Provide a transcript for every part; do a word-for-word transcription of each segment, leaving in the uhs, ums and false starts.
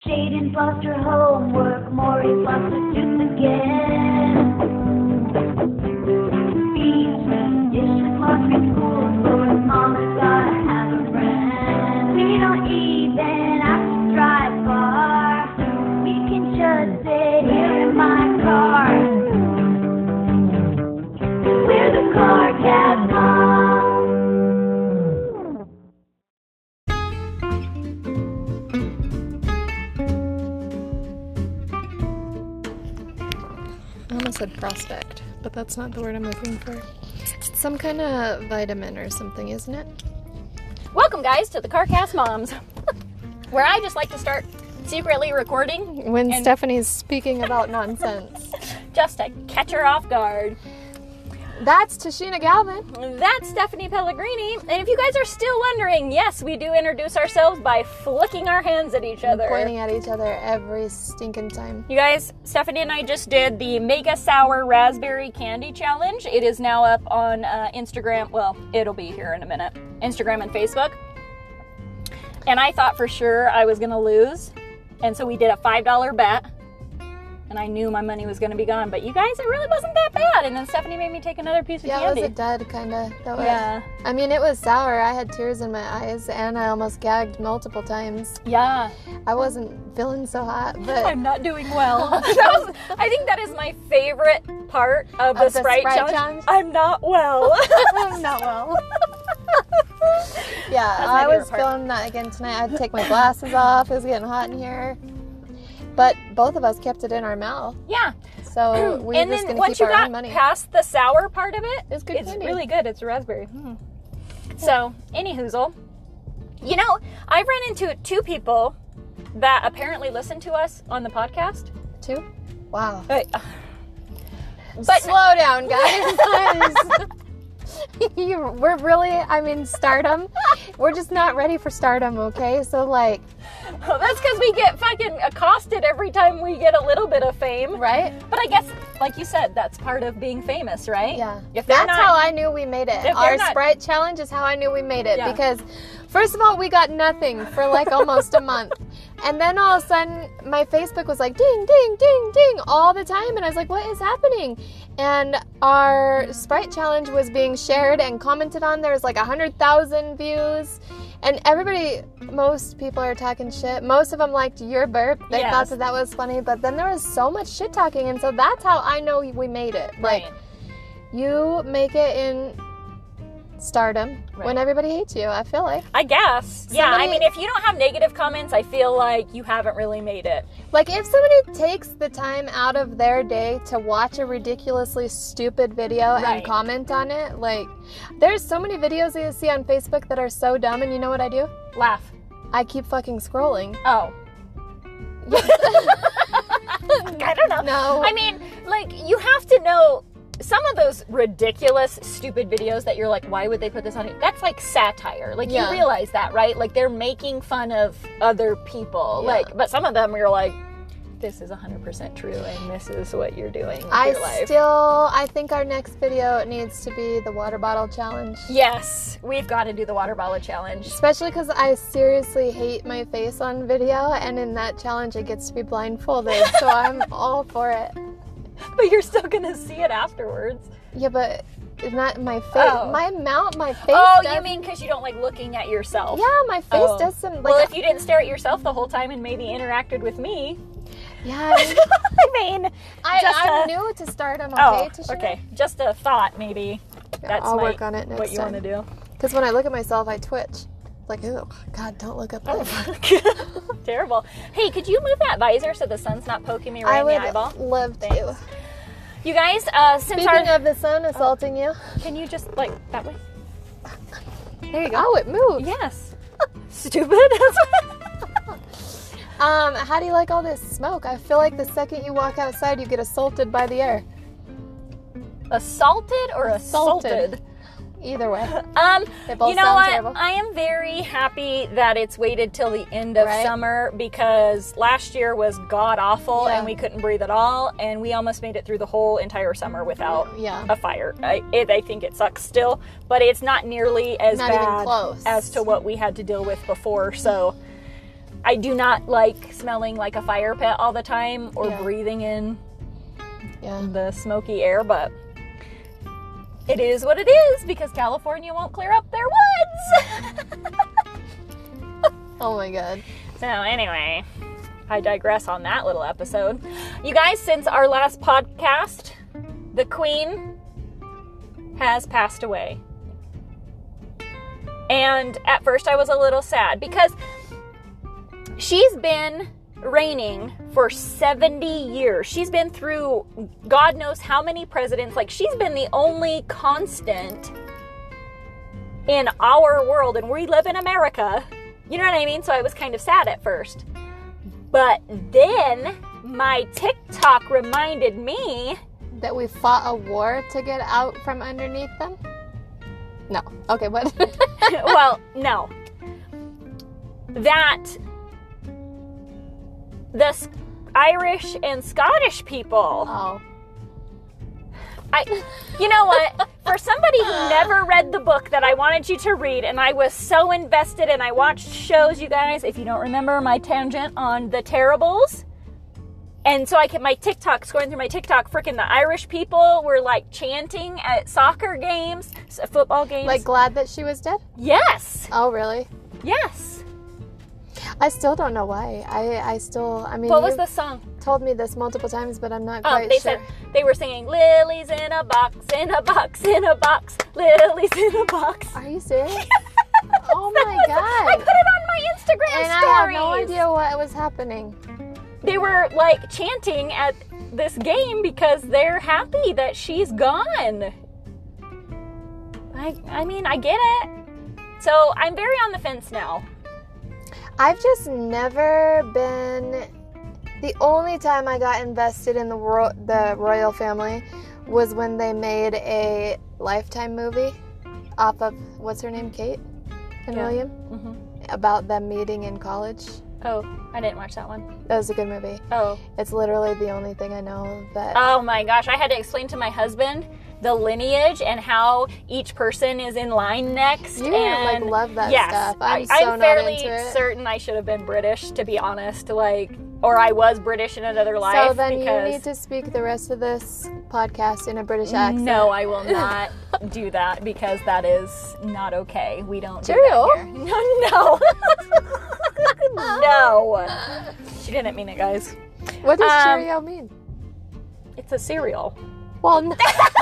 Jaden lost her homework, Maurice lost her tooth again. Between dishes, laundry, school, chores, mama's gotta have a friend. We don't even have to drive far, we can just sit here in my car. We're the CarCast Moms. I almost said prospect, but that's not the word I'm looking for. It's some kind of vitamin or something, isn't it? Welcome, guys, to the CarCast Moms, where I just like to start secretly recording When and- Stephanie's speaking about nonsense. just to catch her off guard. That's Tashina Galvin. That's Stephanie Pellegrini. And if you guys are still wondering, yes, we do introduce ourselves by flicking our hands at each other. Pointing at each other every stinking time. You guys, Stephanie and I just did the Mega Sour Raspberry Candy Challenge. It is now up on uh, Instagram. Well, it'll be here in a minute. Instagram and Facebook. And I thought for sure I was going to lose. And so we did a five dollar bet. And I knew my money was going to be gone. But you guys, it really wasn't that bad. And then Stephanie made me take another piece of Yeah, candy. it was a dud, kind of. Yeah. I mean, it was sour. I had tears in my eyes, and I almost gagged multiple times. Yeah. I wasn't feeling so hot, but... I'm not doing well. That was, I think that is my favorite part of the, Of the Sprite, Sprite challenge. challenge? I'm not well. I'm not well. Yeah, That's my I was favorite part. feeling that again tonight. I had to take my glasses off. It was getting hot in here. But both of us kept it in our mouth. Yeah. So we were and just then going to once keep you our got own money. past the sour part of it, It's good it's candy. really good. It's raspberry. Hmm. So, any hoozle. You know, I've run into two people that apparently listen to us on the podcast. Two? Wow. But, but Slow down, guys. you, we're really, I mean, stardom. We're just not ready for stardom, okay? So, like, that's because we get fucking accosted every time we get a little bit of fame. right? But I guess, like you said, that's part of being famous, right? Yeah. If they're That's not, how I knew we made it. If they're Our not- Sprite challenge is how I knew we made it. Yeah. Because, first of all, we got nothing for like almost a month. And then all of a sudden, my Facebook was like, ding, ding, ding, ding, all the time. And I was like, what is happening? And our Sprite challenge was being shared and commented on. There was like one hundred thousand views. And everybody, most people are talking shit. Most of them liked your burp. They Yes. thought that that was funny. But then there was so much shit talking. And so that's how I know we made it. Like, Right. you make it in stardom Right. when everybody hates you, I feel like. I guess. Yeah, I Somebody- mean, if you don't have negative comments, I feel like you haven't really made it. Like, if somebody takes the time out of their day to watch a ridiculously stupid video Right. and comment on it, like, there's so many videos that you see on Facebook that are so dumb, and you know what I do? Laugh. I keep fucking scrolling. Oh. I don't know. No. I mean, like, you have to know some of those ridiculous, stupid videos that you're like, why would they put this on it? That's like satire. Like, Yeah. you realize that, right? Like, they're making fun of other people. Yeah. Like, but some of them you're like, this is one hundred percent true, and this is what you're doing with I your life. still, I think our next video needs to be the water bottle challenge. Yes, we've got to do the water bottle challenge. Especially because I seriously hate my face on video, and in that challenge it gets to be blindfolded, so I'm all for it. But you're still gonna see it afterwards. Yeah, but not my face. Oh. My mouth, my face. Oh, does, you mean because you don't like looking at yourself? Yeah, my face Oh. does some. Like, Well, if you didn't stare at yourself the whole time and maybe interacted with me, yeah, I, I mean, I, just I'm a- new to stardom. Okay, oh, Tashina? okay, just a thought maybe. That's I'll my- work on it next what you time. want to do. Because when I look at myself, I twitch. Like, oh God, don't look up there. Terrible. Hey, could you move that visor so the sun's not poking me right I in would the eyeball? love to. Thanks. You guys, uh, since Speaking our of the sun assaulting you, can you just like that way? There you go. oh, it moved. Yes. Stupid. Um, how do you like all this smoke? I feel like the second you walk outside, you get assaulted by the air. Assaulted or Assaulted. assaulted? Either way. Um, They both you know sound what? terrible. I am very happy that it's waited till the end of Right. summer because last year was god awful Yeah. and we couldn't breathe at all, and we almost made it through the whole entire summer without Yeah. a fire. I, it, I think it sucks still, but it's not nearly as Not even bad close. as to what we had to deal with before. So I do not like smelling like a fire pit all the time or Yeah. breathing in Yeah. the smoky air, but it is what it is because California won't clear up their woods. Oh my god. So anyway, I digress on that little episode. You guys, since our last podcast, the Queen has passed away. And at first I was a little sad because she's been reigning for seventy years. She's been through God knows how many presidents. Like, she's been the only constant in our world, and we live in America. You know what I mean? So I was kind of sad at first. But then my TikTok reminded me That we fought a war to get out from underneath them? No. Okay, what? well, no. That the S- Irish and Scottish people, Oh. I, you know what? For somebody who never read the book that I wanted you to read, and I was so invested, and I watched shows, you guys, if you don't remember my tangent on The Terribles, and so I kept my TikTok, scrolling through my TikTok, freaking the Irish people were like chanting at soccer games, s- football games. Like, glad that she was dead? yes, Oh, really? yes. I still don't know why. I I still, I mean, What was you the song? told me this multiple times, but I'm not Oh, quite they sure. said they were singing "Lilies in a box, in a box, in a box, lilies in a box." Are you serious? Oh That my was- god. I put it on my Instagram And I have stories. no idea what was happening. They were like chanting at this game because they're happy that she's gone. I I mean, I get it. So I'm very on the fence now. I've just never been. The only time I got invested in the ro- the royal family was when they made a Lifetime movie off of, what's her name, Kate and Yeah. William, Mm-hmm. about them meeting in college. Oh, I didn't watch that one. That was a good movie. Oh. It's literally the only thing I know that. Oh my gosh, I had to explain to my husband the lineage and how each person is in line next. You, and like, love that yes, stuff. I'm I, so I'm not fairly into it. certain I should have been British, to be honest. Like, or I was British in another life. So then because you need to speak the rest of this podcast in a British accent. No, I will not do that because that is not okay. We don't do Cheerio. that here. No, no, no. She didn't mean it, guys. What does Um, Cheerio mean? It's a cereal. Well, no.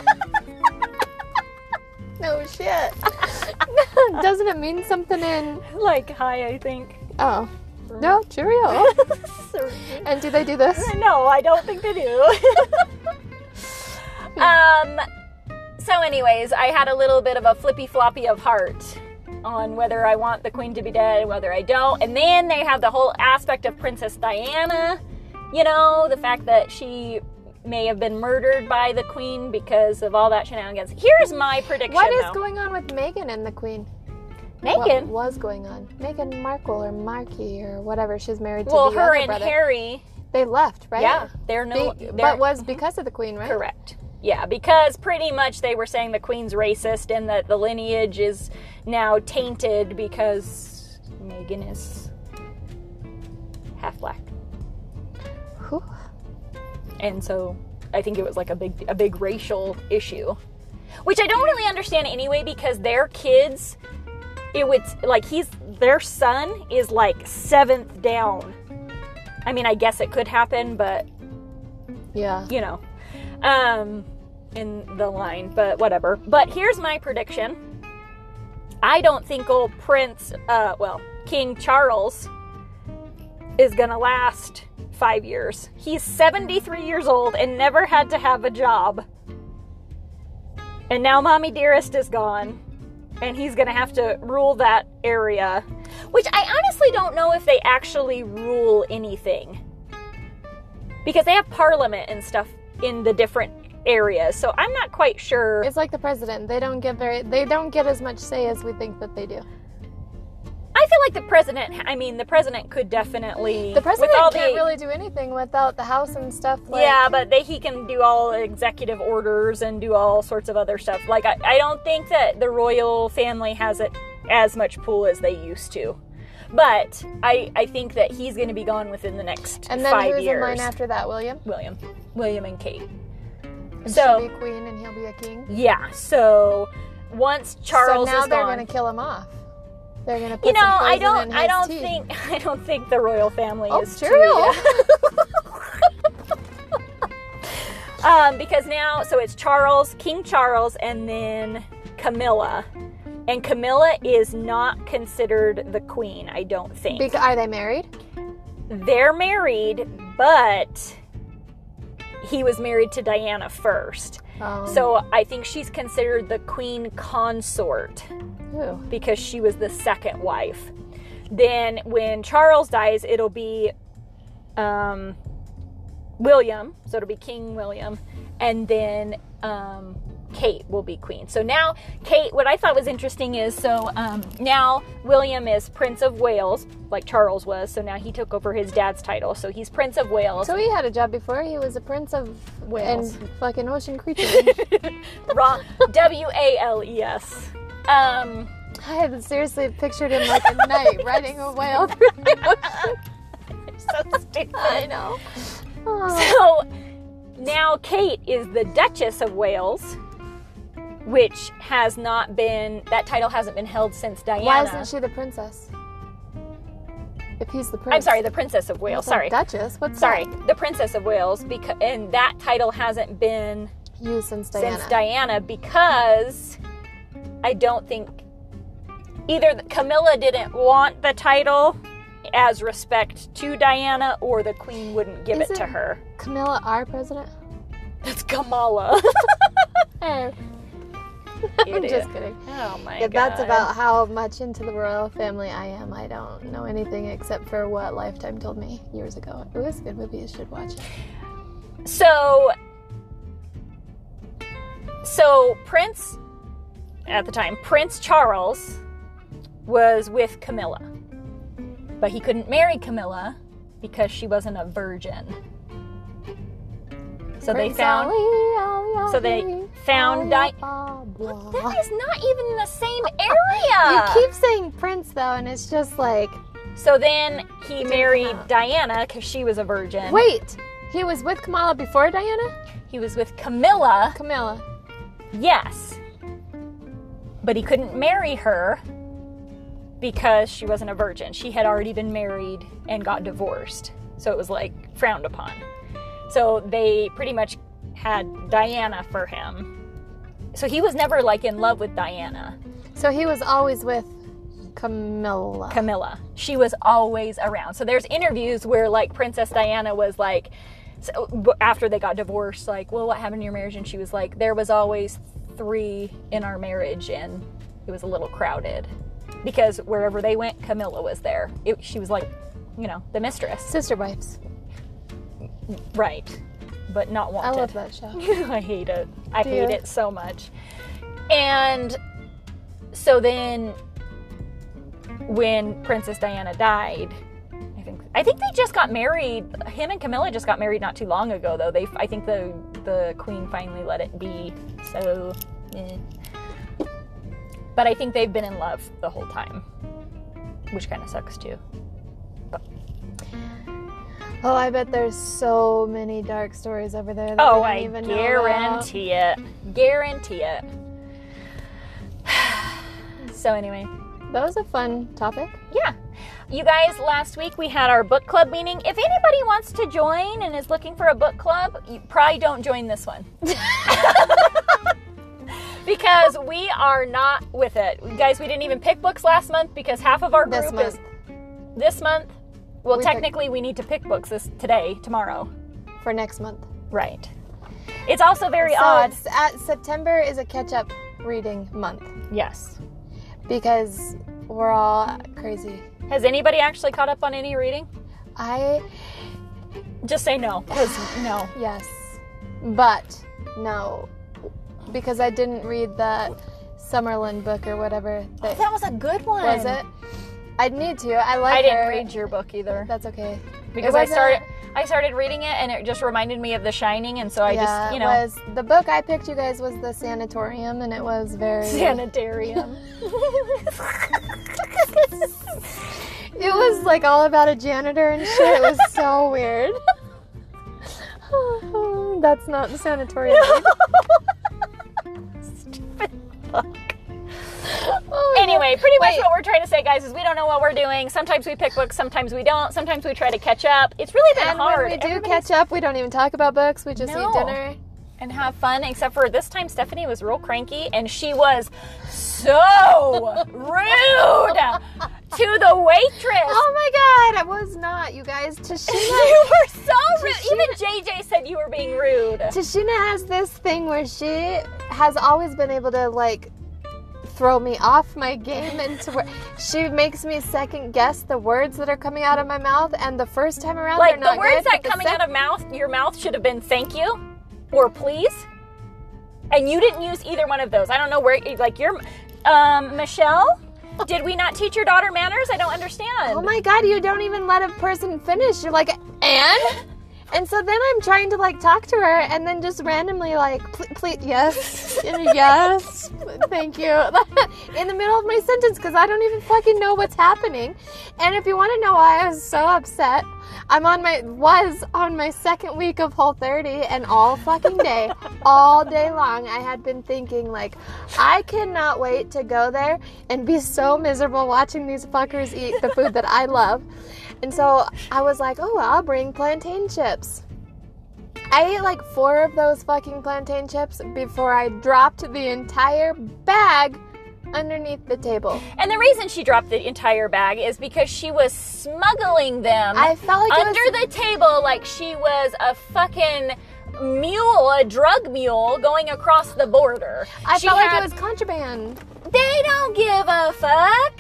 No shit. Doesn't it mean something in? Like hi, I think. Oh, no, Cheerio. And do they do this? No, I don't think they do. um. So, anyways, I had a little bit of a flippy floppy of heart on whether I want the Queen to be dead and whether I don't. And then they have the whole aspect of Princess Diana. You know, the fact that she may have been murdered by the Queen because of all that shenanigans. Here's my prediction. What is though. going on with Meghan and the Queen? Meghan? What was going on? Meghan Markle or Markle or whatever. She's married to Well, the her other and brother. Harry. They left, right? Yeah, they're no. Be- they're, but was because of the Queen, right? Correct. Yeah, because pretty much they were saying the Queen's racist and that the lineage is now tainted because Meghan is half black. Whew. And so I think it was like a big a big racial issue. Which I don't really understand anyway because their kids, it would like he's their son is like seventh down. I mean, I guess it could happen, but Yeah. you know, um, in the line, but whatever. But here's my prediction. I don't think old Prince, uh, well, King Charles is gonna last five years. He's seventy-three years old and never had to have a job. And now Mommy Dearest is gone. And he's gonna have to rule that area. Which I honestly don't know if they actually rule anything. Because they have parliament and stuff in the different areas. So I'm not quite sure. It's like the president. They don't get very. They don't get as much say as we think that they do. I feel like the president, I mean, the president could definitely... The president with all can't the, really do anything without the House and stuff. Like, yeah, but they, he can do all executive orders and do all sorts of other stuff. Like, I, I don't think that the royal family has it as much pull as they used to. But I, I think that he's going to be gone within the next And then five who's years. in line after that? William? William. William and Kate. And So- she'll be queen and he'll be a king? Yeah, so once Charles so now is they're gone, going to kill him off. They're going to put you know, some I poison don't, in I his don't tea. think, I don't think the royal family Oh, is true. too. um, because now, so it's Charles, King Charles, and then Camilla, and Camilla is not considered the queen. I don't think Bec- are they married? they're married, but he was married to Diana first. Um, So I think she's considered the queen consort. Ooh. Because she was the second wife. Then when Charles dies, it'll be um, William, so it'll be King William, and then um, Kate will be queen. So now Kate, what I thought was interesting is, so um, now William is Prince of Wales, like Charles was, so now he took over his dad's title, so he's Prince of Wales. So he had a job before. He was a prince of Wales. and fucking ocean creatures. Wrong. W A L E S. Um, I had seriously pictured him like a knight riding a whale through the ocean. so stupid. I know. Oh. So now Kate is the Duchess of Wales, which has not been, that title hasn't been held since Diana. Why isn't she the princess? If he's the prince. I'm sorry, the Princess of Wales. Not the Sorry. Duchess. What's Sorry, that? the Princess of Wales, because and that title hasn't been You since Diana. since Diana because I don't think either Camilla didn't want the title as respect to Diana, or the Queen wouldn't give it to Isn't- her. Camilla our president? That's Kamala. Hey. I'm Idiot. just kidding. Oh my Yeah, god. that's about how much into the royal family I am. I don't know anything except for what Lifetime told me years ago. It was a good movie. You should watch it. So, so Prince, at the time, Prince Charles was with Camilla. But he couldn't marry Camilla because she wasn't a virgin. So they Prince found, Ali, Ali, so they Ali, found Ali, Di- blah, blah. that is not even in the same area. You keep saying Prince though, and it's just like, So then he Didn't married come out. Diana because she was a virgin. wait, he was with Kamala before Diana? He was with Camilla. Camilla. Yes. But he couldn't marry her because she wasn't a virgin. She had already been married and got divorced. So it was like frowned upon. So they pretty much had Diana for him. So he was never like in love with Diana. So he was always with Camilla. Camilla. She was always around. So there's interviews where like Princess Diana was like, so, b- after they got divorced, like, well, what happened in your marriage? And she was like, there was always three in our marriage and it was a little crowded. Because wherever they went, Camilla was there. It, she was like, you know, the mistress. Sister wives. Right. But not I wanted. love that show. I hate it. I Do hate you? it so much. And so then when Princess Diana died, I think I think they just got married. Him and Camilla just got married not too long ago though. They I think the the queen finally let it be. So eh. But I think they've been in love the whole time, which kind of sucks too. Oh, I bet there's so many dark stories over there that Oh, we I don't even know about. guarantee it. Guarantee it. So anyway, That was a fun topic. yeah. You guys, last week we had our book club meeting. If anybody wants to join and is looking for a book club, you probably don't join this one. Because we are not with it. Guys, we didn't even pick books last month because half of our This group month. is this month. Well, We picked- technically we need to pick books this today, tomorrow. For next month. Right. It's also very so odd. it's at, September is a catch-up reading month Yes. because we're all crazy. Has anybody actually caught up on any reading? I, Just say no, because no. yes, but no, because I didn't read that Summerlin book or whatever. That, That was a good one. was it? I'd need to. I like I didn't her. read your book either That's okay. because It I wasn't- started I started reading it and it just reminded me of The Shining, and so I yeah, just you it know was the book I picked. You guys was the Sanatorium, and it was very sanitarium. It was like all about a janitor and shit. It was so weird. That's not the sanatorium. Stupid fuck. Oh, Anyway, pretty much Wait. what we're trying to say, guys, is we don't know what we're doing. Sometimes we pick books, sometimes we don't. Sometimes we try to catch up. It's really been And hard. when we do Everybody's- catch up, we don't even talk about books. We just No. eat dinner. and have fun, except for this time Stephanie was real cranky and she was so rude to the waitress. Oh my god, I was not, you guys. Tashina, You were so rude. Tashina- Even J J said you were being rude. Tashina has this thing where she has always been able to like throw me off my game into where she makes me second guess the words that are coming out of my mouth, and the first time around Like they're not the words good, that but the coming sec- out of mouth, your mouth should have been thank you or please. And you didn't use either one of those. I don't know where, like, you're, um, Michelle, did we not teach your daughter manners? I don't understand. Oh my god, you don't even let a person finish. You're like, and? And so then I'm trying to like talk to her and then just randomly like, please, yes, yes, thank you. In the middle of my sentence because I don't even fucking know what's happening. And if you want to know why I was so upset, I'm on my, was on my second week of Whole thirty, and all fucking day, all day long, I had been thinking like, I cannot wait to go there and be so miserable watching these fuckers eat the food that I love. And so I was like, oh, I'll bring plantain chips. I ate like four of those fucking plantain chips before I dropped the entire bag underneath the table. And the reason she dropped the entire bag is because she was smuggling them I felt like it under was- the table like she was a fucking mule, a drug mule going across the border. I She felt like had- it was contraband. They don't give a fuck.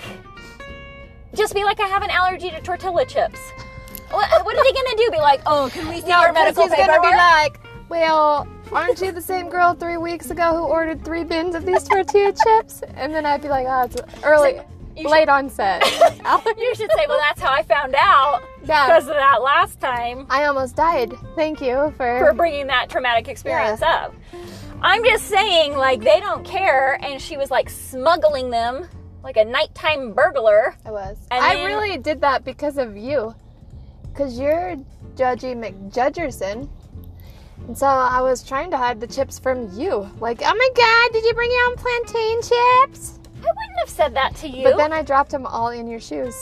Just be like, I have an allergy to tortilla chips. What, what are they gonna do? Be like, oh, can we see your medical he's gonna paperwork? be like, well, aren't you the same girl three weeks ago who ordered three bins of these tortilla chips? And then I'd be like, oh, it's early, You late onset. You should say, well, that's how I found out Yeah. because of that last time I almost died. Thank you for... for bringing that traumatic experience Yeah. up. I'm just saying, like, they don't care, and she was like smuggling them like a nighttime burglar. I was. And I then- really did that because of you. Because you're Judgy McJudgerson. And so I was trying to hide the chips from you. Like, oh my god, did you bring your own plantain chips? I wouldn't have said that to you. But then I dropped them all in your shoes.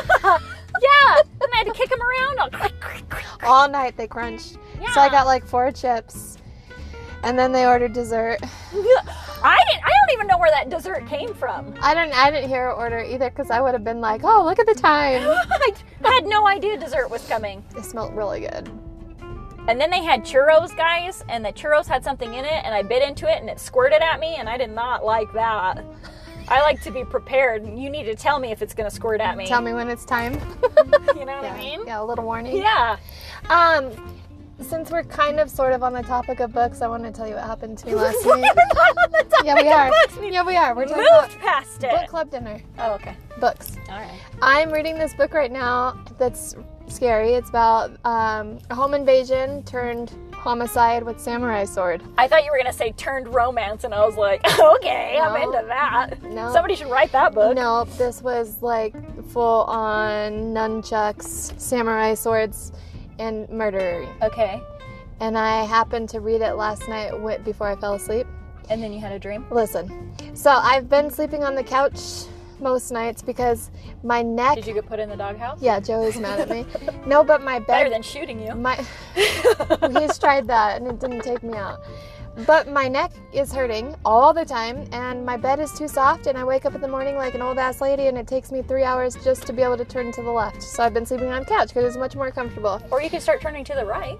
yeah, and I had to kick them around. All night they crunched. Yeah. So I got like four chips. And then they ordered dessert. I didn't. I don't even know where that dessert came from. I didn't I didn't hear her order either because I would have been like, oh, look at the time. I had no idea dessert was coming. It smelled really good. And then they had churros, guys, and the churros had something in it, and I bit into it, and it squirted at me, and I did not like that. I like to be prepared. You need to tell me if it's going to squirt at me. Tell me when it's time. You know what yeah. I mean? Yeah, a little warning. Yeah. Um, since we're kind of sort of on the topic of books, I want to tell you what happened to me last night. Yeah, we are. Books. We Yeah, we are. We're talking moved about past it. book club dinner. Oh, okay. Books. All right. I'm reading this book right now that's scary. It's about um, a home invasion turned homicide with samurai sword. I thought you were going to say turned romance, and I was like, okay, I'm No. into that. No. Somebody should write that book. No, this was like full on nunchucks, samurai swords, and murder. Okay. And I happened to read it last night wi- before I fell asleep. And then you had a dream? Listen, so I've been sleeping on the couch most nights because my neck. Did you get put in the doghouse? Yeah, Joey's mad at me. No, but my Better bed. than shooting you. My he's tried that and it didn't take me out. But my neck is hurting all the time, and my bed is too soft, and I wake up in the morning like an old ass lady, and it takes me three hours just to be able to turn to the left. So I've been sleeping on the couch because it's much more comfortable. Or you could start turning to the right.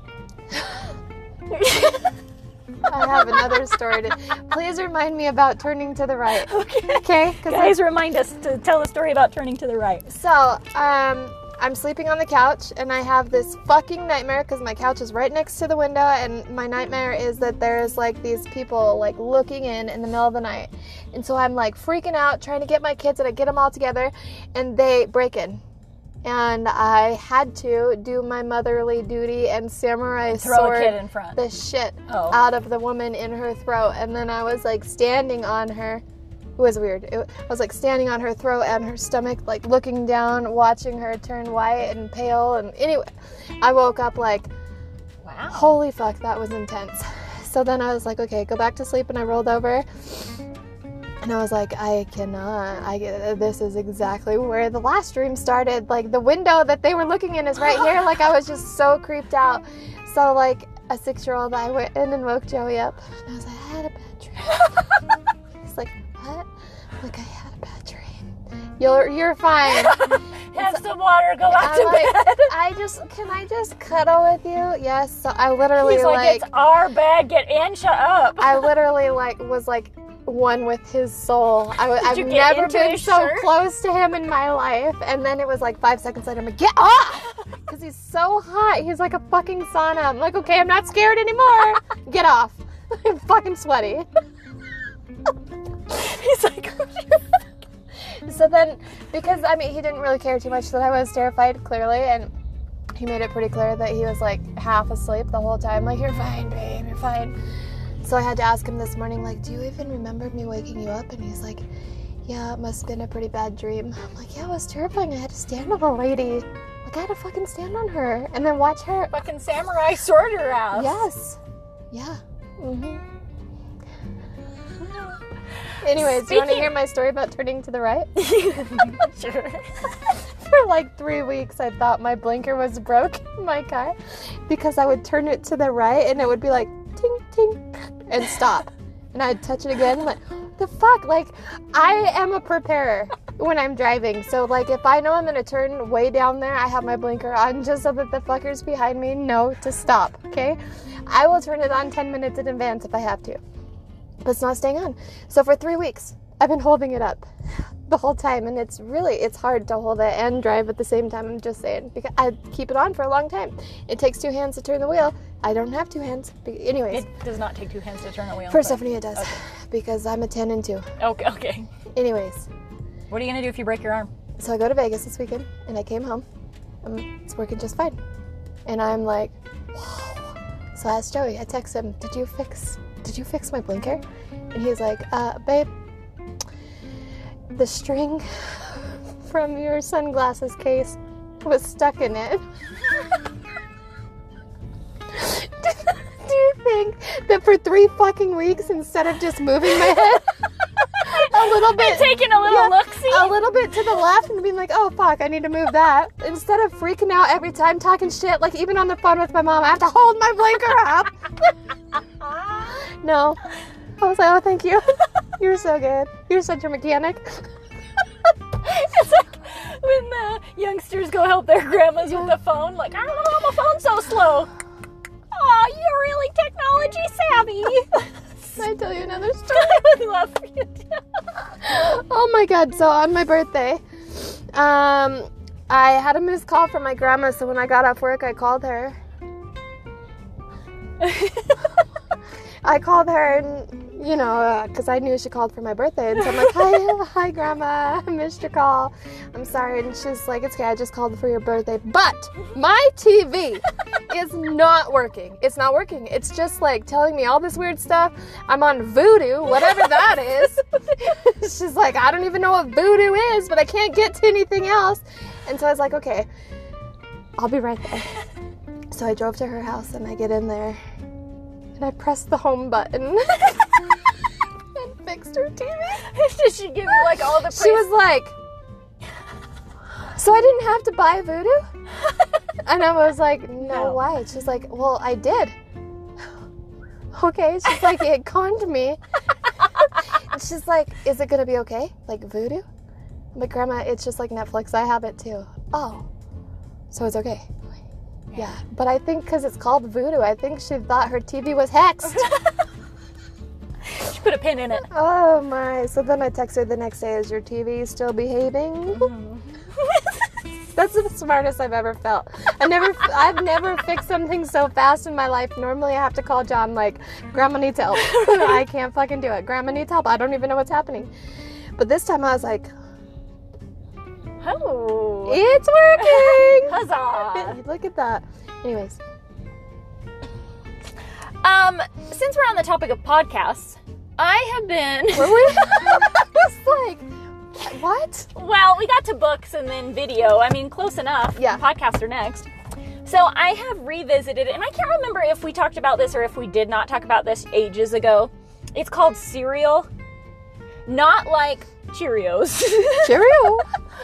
I have another story to. Please remind me about turning to the right. Okay. Okay? 'Cause Guys, remind us to tell the story about turning to the right. So, um, I'm sleeping on the couch, and I have this fucking nightmare because my couch is right next to the window, and my nightmare is that there's like these people like looking in in the middle of the night. And so I'm like freaking out, trying to get my kids, and I get them all together, and they break in. And I had to do my motherly duty and samurai Throw sword a kid in front. the shit Oh. out of the woman in her throat. And then I was like standing on her was weird. It, I was like standing on her throat and her stomach, like looking down, watching her turn white and pale. And anyway, I woke up like, Wow. holy fuck, that was intense. So then I was like, okay, go back to sleep, and I rolled over. And I was like, I cannot, I this is exactly where the last dream started. Like, the window that they were looking in is right here. Like, I was just so creeped out. So, like, a six-year-old, I went in and woke Joey up. And I was like, I had a bad dream. He's like, what? I'm like, I had a bad dream. You're, you're fine. Have some water, go back I'm to like, bed. I just, can I just cuddle with you? Yes. So I literally, He's like, like, it's our bed, get in, shut up. I literally, like, was, like, one with his soul. I, I've you get never into been his so shirt? close to him in my life. And then it was like five seconds later, I'm like, get off! Because he's so hot. He's like a fucking sauna. I'm like, okay, I'm not scared anymore. Get off. I'm fucking sweaty. He's like, So then, because, I mean, he didn't really care too much that I was terrified, clearly, and he made it pretty clear that he was, like, half asleep the whole time. Like, you're fine, babe, you're fine. So I had to ask him this morning, like, do you even remember me waking you up? And he's like, yeah, it must have been a pretty bad dream. I'm like, yeah, it was terrifying. I had to stand on a lady. Like, I had to fucking stand on her and then watch her. fucking samurai sword her ass. Yes. Yeah. Mm-hmm. Anyways, do you want to Speaking- hear my story about turning to the right? Sure. For like three weeks, I thought my blinker was broke in my car because I would turn it to the right and it would be like ting ting and stop, and I'd touch it again. Like, the fuck? Like, I am a preparer when I'm driving. So like, if I know I'm gonna turn way down there, I have my blinker on just so that the fuckers behind me know to stop. Okay, I will turn it on ten minutes in advance if I have to, but it's not staying on. So for three weeks, I've been holding it up the whole time, and it's really, it's hard to hold it and drive at the same time. I'm just saying, because I keep it on for a long time. It takes two hands to turn the wheel. I don't have two hands. Be- Anyways, It does not take two hands to turn a wheel. for but- Stephanie it does, Okay. because I'm a ten and two. Okay, okay. Anyways, What are you gonna do if you break your arm? so I go to Vegas this weekend, and I came home. Um, it's working just fine, and I'm like, whoa. So I asked Joey. I text him, did you fix, did you fix my blinker? And he's like, uh, babe, the string from your sunglasses case was stuck in it. Do you think that for three fucking weeks, instead of just moving my head a little bit, Taking a little yeah, look-see? a little bit to the left and being like, oh fuck, I need to move that, instead of freaking out every time talking shit, like even on the phone with my mom, I have to hold my blinker up. No. I was like, oh, thank you. You're so good. You're such a mechanic. It's like when the youngsters go help their grandmas with the phone, like, I don't know why my phone's so slow. Oh, you're really technology savvy. Can I tell you another story? I would love for you to. Oh my god, so on my birthday, um, I had a missed call from my grandma, so when I got off work, I called her. I called her, and, you know, because uh, I knew she called for my birthday, and so I'm like, hi, hi, Grandma, I missed your call. I'm sorry, and she's like, it's okay, I just called for your birthday, but my T V is not working. It's not working. It's just, like, telling me all this weird stuff. I'm on Voodoo, whatever that is. She's like, I don't even know what Voodoo is, but I can't get to anything else. And so I was like, okay, I'll be right there. So I drove to her house, and I get in there, and I pressed the home button and fixed her T V. Did she give you like all the praise? She was like, so I didn't have to buy Voodoo? And I was like, no, No. why? She's like, well, I did. Okay. She's like, it conned me. And she's like, is it going to be okay? Like Voodoo? I'm like, Grandma, it's just like Netflix. I have it too. Oh, so it's okay. Yeah, but I think because it's called Voodoo, I think she thought her T V was hexed. She put a pin in it. Oh my. So then I text her the next day, is your T V still behaving? That's the smartest I've ever felt. I never, I've never fixed something so fast in my life. Normally I have to call John like, Grandma needs help. I can't fucking do it. Grandma needs help. I don't even know what's happening. But this time I was like, Oh. it's working. Huzzah. Look at that. Anyways. Um, since we're on the topic of podcasts, I have been. Were we? was like, what? Well, we got to books and then video. I mean, close enough. Yeah. Podcasts are next. So I have revisited it, and I can't remember if we talked about this or if we did not talk about this ages ago. It's called Serial. Not like Cheerios. Cheerio.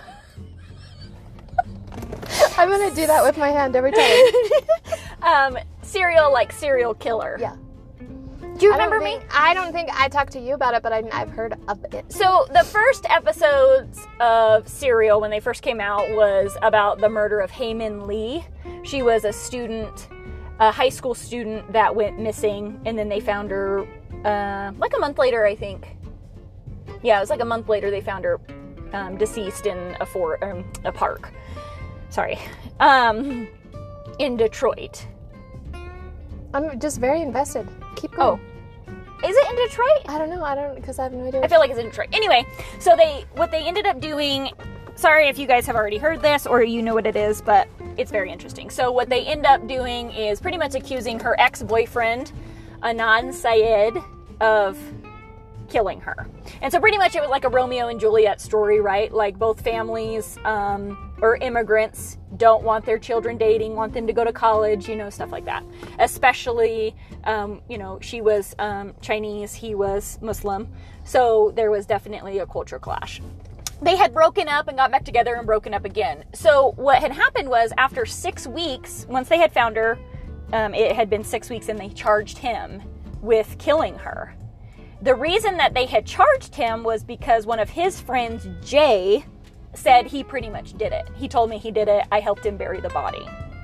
I'm going to do that with my hand every time. um, Serial, like serial killer. Yeah. Do you I don't remember me? think- I don't think I talked to you about it, but I, I've heard of it. So the first episodes of Serial, when they first came out, was about the murder of Heyman Lee. She was a student, a high school student that went missing, and then they found her uh, like a month later, I think. Yeah, it was like a month later they found her um, deceased in a for um, a park. Sorry, um, in Detroit. I'm just very invested. Keep Oh, going. is it in Detroit? I don't know. I don't, because I have no idea. I feel like it's in Detroit. Anyway, so they what they ended up doing, sorry if you guys have already heard this or you know what it is, but it's very interesting. So what they end up doing is pretty much accusing her ex-boyfriend, Anand Syed, of killing her. And so pretty much it was like a Romeo and Juliet story, right? Like both families um, or immigrants don't want their children dating, want them to go to college, you know, stuff like that. Especially, um, you know, she was um, Chinese, he was Muslim. So there was definitely a culture clash. They had broken up and got back together and broken up again. So what had happened was after six weeks, once they had found her, um, it had been six weeks and they charged him with killing her. The reason that they had charged him was because one of his friends, Jay, said he pretty much did it. He told me he did it. I helped him bury the body.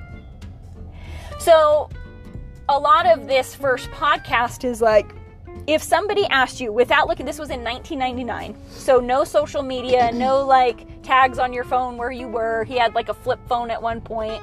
So a lot of this first podcast is like, if somebody asked you without looking, this was in nineteen ninety-nine, so no social media, no like tags on your phone where you were. He had like a flip phone at one point.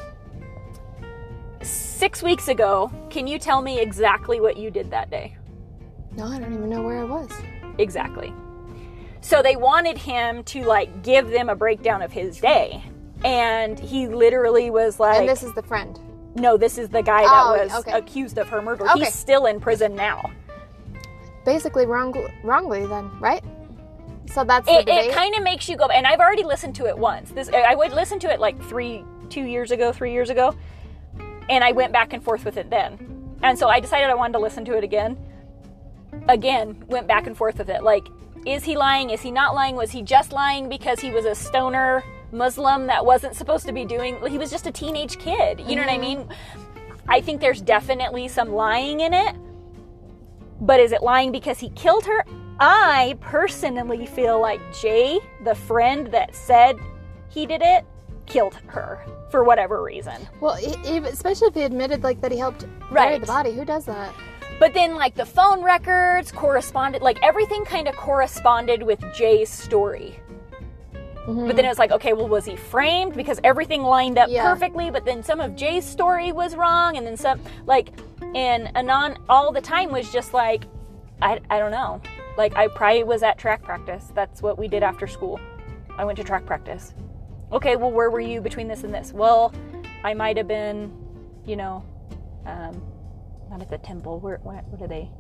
Six weeks ago, can you tell me exactly what you did that day? No, I don't even know where I was. Exactly. So they wanted him to like give them a breakdown of his day. And he literally was like... And this is the friend. No, this is the guy that Oh, was okay. accused of her murder. Okay. He's still in prison now. Basically wrong, wrongly then, right? So that's the It, debate. it kind of makes you go... And I've already listened to it once. This I would listen to it like three, two years ago, three years ago. And I went back and forth with it then. And so I decided I wanted to listen to it again. Again, went back and forth with it. Like, is he lying? Is he not lying? Was he just lying because he was a stoner Muslim that wasn't supposed to be doing... He was just a teenage kid. You know what I mean? I think there's definitely some lying in it. But is it lying because he killed her? I personally feel like Jay, the friend that said he did it, killed her for whatever reason. Well, he, he- especially if he admitted like that he helped bury Right. the body. Who does that? But then, like, the phone records corresponded, like, everything kind of corresponded with Jay's story. Mm-hmm. But then it was like, okay, well, was he framed? Because everything lined up Yeah. perfectly, but then some of Jay's story was wrong, and then some, like, and Anon all the time was just like, I, I don't know. Like, I probably was at track practice. That's what we did after school. I went to track practice. Okay, well, where were you between this and this? Well, I might have been, you know, um... not at the temple. Where, what, what are they?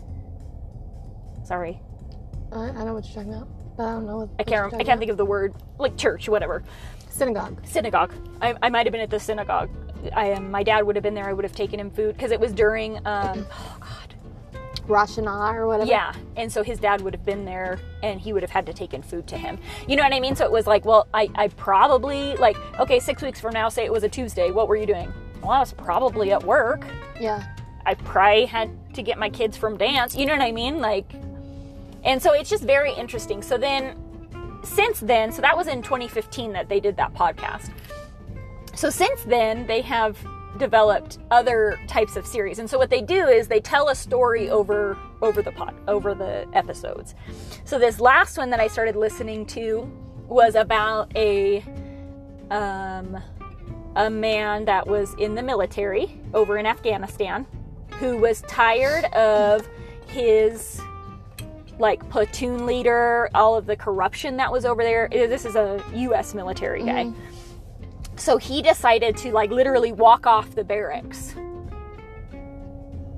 Sorry. I, I know what you're talking about, but I don't know what I can't, I can't think of the word. Like church, whatever. Synagogue. Synagogue. I, I might have been at the synagogue. I um, my dad would have been there. I would have taken him food because it was during, um, oh God. Rosh Hashanah or whatever. Yeah. And so his dad would have been there and he would have had to take in food to him. You know what I mean? So it was like, well, I, I probably, like, okay, six weeks from now, say it was a Tuesday. What were you doing? Well, I was probably at work. Yeah. I probably had to get my kids from dance. You know what I mean? Like, and so it's just very interesting. So then, since then, so that was in twenty fifteen that they did that podcast. So since then, they have developed other types of series. And so what they do is they tell a story over over the pod, over the episodes. So this last one that I started listening to was about a um a man that was in the military over in Afghanistan, who was tired of his, like, platoon leader, all of the corruption that was over there. This is a U S military guy. Mm-hmm. So he decided to, like, literally walk off the barracks.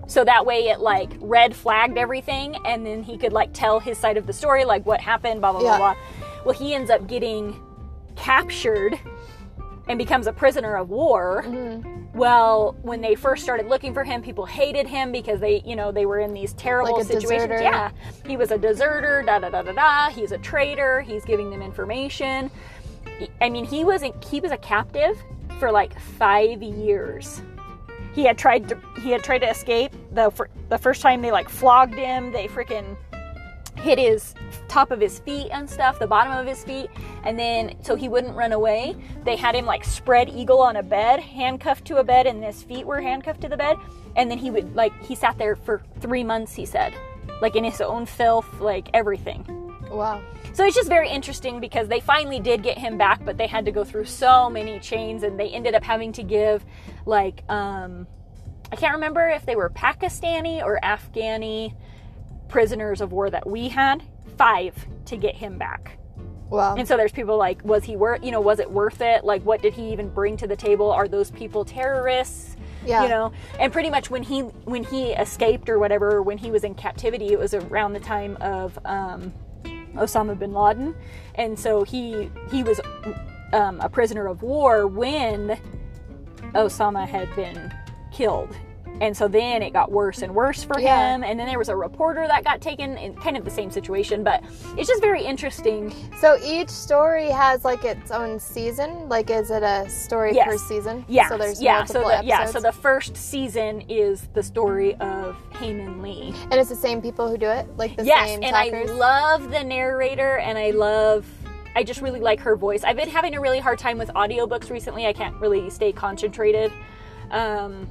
So that way it like red flagged everything, and then he could like tell his side of the story, like what happened, blah, blah, Yeah. blah, blah. Well, he ends up getting captured and becomes a prisoner of war. Mm-hmm. Well, when they first started looking for him, people hated him because they, you know, they were in these terrible Like a situations. deserter. Yeah. He was a deserter, da, da, da, da, da. He's a traitor. He's giving them information. I mean, he was, a, he was a captive for like five years. He had tried to he had tried to escape. The the first time they like flogged him, they freaking hit his top of his feet and stuff, the bottom of his feet, and then so he wouldn't run away, they had him like spread eagle on a bed, handcuffed to a bed, and his feet were handcuffed to the bed, and then he would like he sat there for three months, he said, like in his own filth, like everything. Wow. So it's just very interesting because they finally did get him back, but they had to go through so many chains, and they ended up having to give like um I can't remember if they were Pakistani or Afghani prisoners of war that we had, five to get him back. Wow. And so there's people like, was he worth, you know, was it worth it? Like, what did he even bring to the table? Are those people terrorists? Yeah. You know, and pretty much when he when he escaped or whatever, when he was in captivity, it was around the time of um, Osama bin Laden, and so he he was um, a prisoner of war when Osama had been killed. And so then it got worse and worse for Yeah. him. And then there was a reporter that got taken in kind of the same situation. But it's just very interesting. So each story has like its own season? Like, is it a story Yes. per season? Yeah. So there's yeah. So multiple the, yeah. episodes? So the first season is the story of Hae-Min Lee. And it's the same people who do it? Like the Yes. same And talkers? I love the narrator, and I love... I just really like her voice. I've been having a really hard time with audiobooks recently. I can't really stay concentrated. Um...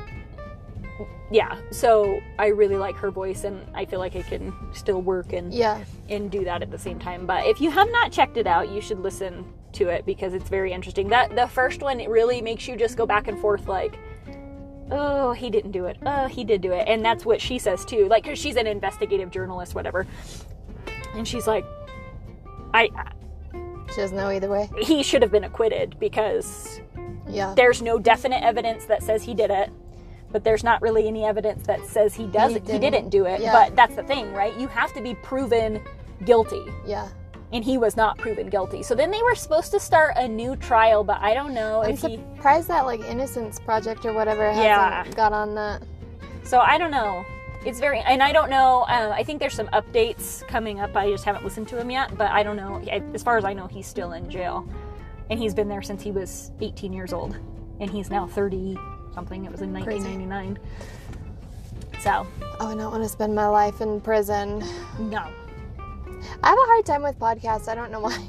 Yeah, so I really like her voice, and I feel like I can still work and Yeah. and do that at the same time. But if you have not checked it out, you should listen to it because it's very interesting. That the first one, it really makes you just go back and forth like, oh, he didn't do it. Oh, he did do it. And that's what she says too. Like, 'cause she's an investigative journalist, whatever. And she's like, I, She doesn't know either way. he should have been acquitted because Yeah. there's no definite evidence that says he did it. But there's not really any evidence that says he does He it. He didn't. didn't do it. Yeah. But that's the thing, right? You have to be proven guilty. Yeah. And he was not proven guilty. So then they were supposed to start a new trial, but I don't know I'm if he... surprised that like Innocence Project or whatever hasn't Yeah. got on that. So I don't know. It's very... And I don't know. Um, I think there's some updates coming up. I just haven't listened to them yet. But I don't know. As far as I know, he's still in jail. And he's been there since he was eighteen years old. And he's now thirty something. It was in nineteen ninety-nine. So, Oh, I don't want to spend my life in prison. no. I have a hard time with podcasts. I don't know why.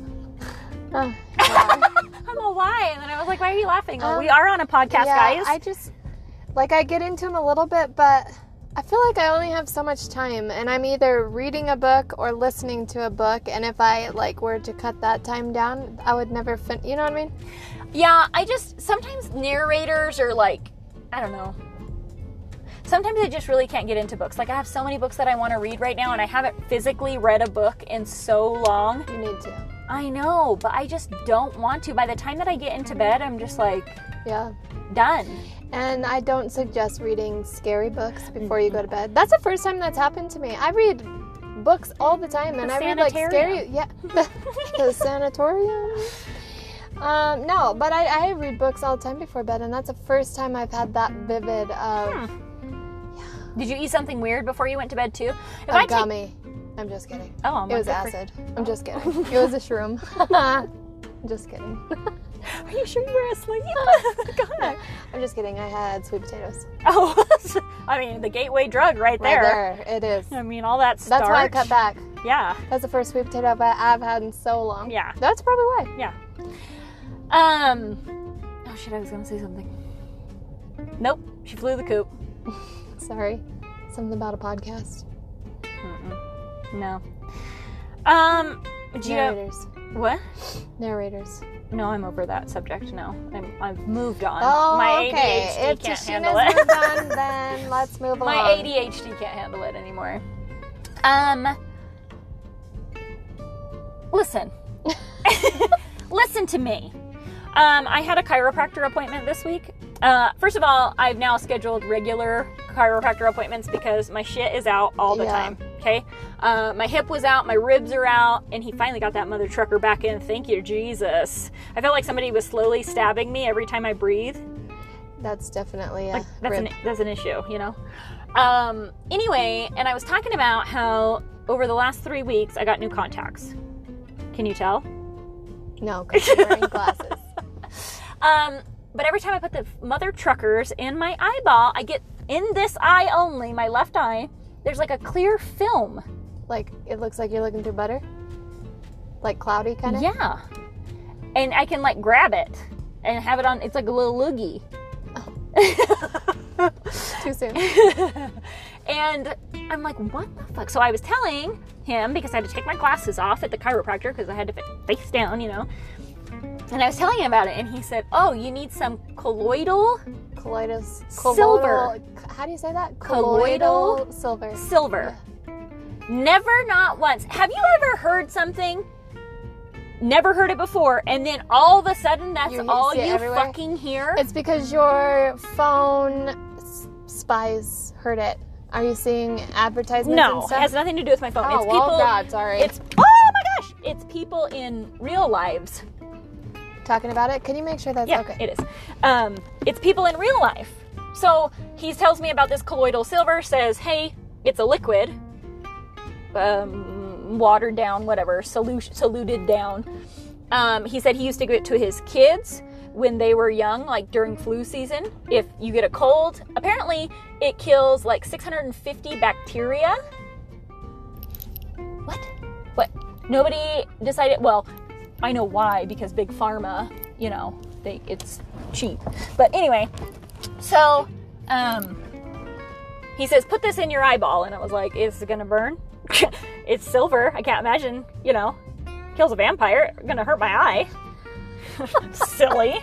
Oh, I'm all, why? And then I was like, why are you laughing? Well, Um, we are on a podcast, yeah, guys. I just like I get into them a little bit, but I feel like I only have so much time, and I'm either reading a book or listening to a book. And if I like were to cut that time down, I would never fin. You know what I mean? Yeah, I just, sometimes narrators are like, I don't know. Sometimes I just really can't get into books. Like, I have so many books that I want to read right now, and I haven't physically read a book in so long. You need to. I know, but I just don't want to. By the time that I get into bed, I'm just like, Yeah. done. And I don't suggest reading scary books before you go to bed. That's the first time that's happened to me. I read books all the time, and The I read like scary. sanitarium. Yeah, the, the sanatorium. Um, no, but I, I read books all the time before bed, and that's the first time I've had that vivid of Hmm. Did you eat something weird before you went to bed, too? If a I take- gummy. I'm just kidding. Oh, I'm It was like, good for- acid. I'm just kidding. It was a shroom. Just kidding. Are you sure you were asleep? God. I'm just kidding. I had sweet potatoes. Oh, I mean, the gateway drug right Right there. there. It is. I mean, all that starch. That's why I cut back. Yeah. That's the first sweet potato I've I've had in so long. Yeah. That's probably why. Yeah. Um. Oh shit! I was gonna say something. Nope. She flew the coop. Sorry. Something about a podcast. Mm-mm. No. Um. Do you know Narrators. what? Narrators. No, I'm over that subject. No, I'm. I've moved on. Oh, My okay. A D H D If can't Tashina's handle it. moved on, then let's move along. My A D H D can't handle it anymore. Um. Listen. Listen to me. Um, I had a chiropractor appointment this week, Uh, first of all, I've now scheduled regular chiropractor appointments because my shit is out all the Yeah. time. Okay, uh, my hip was out, my ribs are out, and he finally got that mother trucker back in. Thank you, Jesus. I felt like somebody was slowly stabbing me every time I breathe. That's definitely a Like that's rib. an that's an issue, you know. Um, anyway, and I was talking about how over the last three weeks I got new contacts. Can you tell? No, because you're wearing glasses. Um, but every time I put the mother truckers in my eyeball, I get in this eye only, my left eye. There's like a clear film. Like, it looks like you're looking through butter? Like cloudy, kind of? Yeah, and I can like grab it and have it on. It's like a little loogie. Too soon. And I'm like, what the fuck? So I was telling him, because I had to take my glasses off at the chiropractor because I had to face down, you know. And I was telling him about it, and he said, oh, you need some colloidal Colloidal Silver. colloidal- How do you say that? Colloidal silver. silver. Never, not once. Have you ever heard something? Never heard it before, and then all of a sudden, that's You all see it you everywhere? fucking hear? It's because your phone s- spies heard it. Are you seeing advertisements no, and it stuff? has nothing to do with my phone. Oh, it's well, people. God, sorry. It's oh my gosh! It's people in real lives. Talking about it? Can you make sure that's Yeah, okay? it is. Um, it's people in real life. So he tells me about this colloidal silver. Says, hey, it's a liquid, um, watered down, whatever, solu- soluted down. Um, he said he used to give it to his kids when they were young, like during flu season. If you get a cold, apparently it kills like six hundred fifty bacteria. What? What? Nobody decided. Well, I know why, because Big Pharma, you know, they it's cheap. But anyway, so um, he says, put this in your eyeball, and it was like, is it gonna burn? It's silver. I can't imagine, you know, kills a vampire. Gonna hurt my eye. Silly.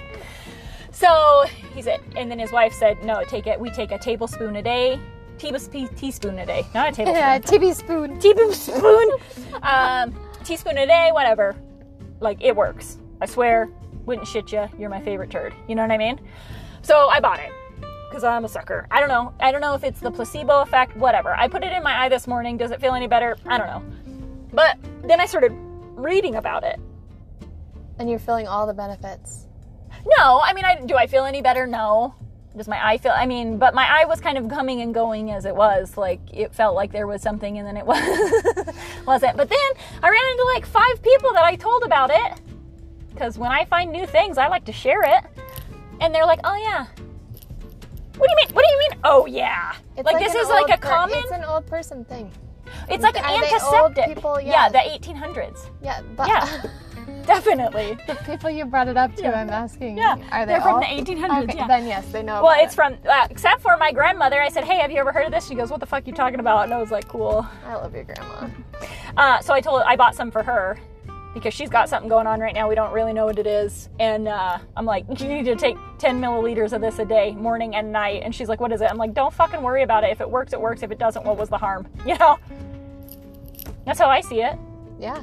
So he said, and then his wife said, no, take it. We take a tablespoon a day. Teaspoon, teaspoon a day, not a tablespoon. Yeah, T V spoon. Teaspoon, um, teaspoon a day, whatever. Like, it works. I swear, wouldn't shit you. You're my favorite turd. You know what I mean? So I bought it because I'm a sucker. I don't know. I don't know if it's the placebo effect, whatever. I put it in my eye this morning. Does it feel any better? I don't know. But then I started reading about it. And you're feeling all the benefits. No, I mean, I, do I feel any better? No. Does my eye feel, I mean, but my eye was kind of coming and going as it was. Like, it felt like there was something and then it was, wasn't. But then I ran into like five people that I told about it. Because when I find new things, I like to share it. And they're like, oh yeah. What do you mean? What do you mean? Oh yeah. It's Like, this an is like old a per- common, It's an old person thing. it's like an Are they old antiseptic. people? Yeah, Yeah. the eighteen hundreds. Yeah, but Yeah. Definitely. the people you brought it up to, Yeah. I'm asking. Yeah, Are they they're from all? the eighteen hundreds. Okay, Yeah. then yes, they know. Well, about it's it. from, uh, except for my grandmother. I said, hey, have you ever heard of this? She goes, what the fuck you talking about? And I was like, cool. I love your grandma. Uh, so I told I bought some for her because she's got something going on right now. We don't really know what it is. And uh, I'm like, you need to take ten milliliters of this a day, morning and night. And she's like, what is it? I'm like, don't fucking worry about it. If it works, it works. If it doesn't, what was the harm? You know? That's how I see it. Yeah.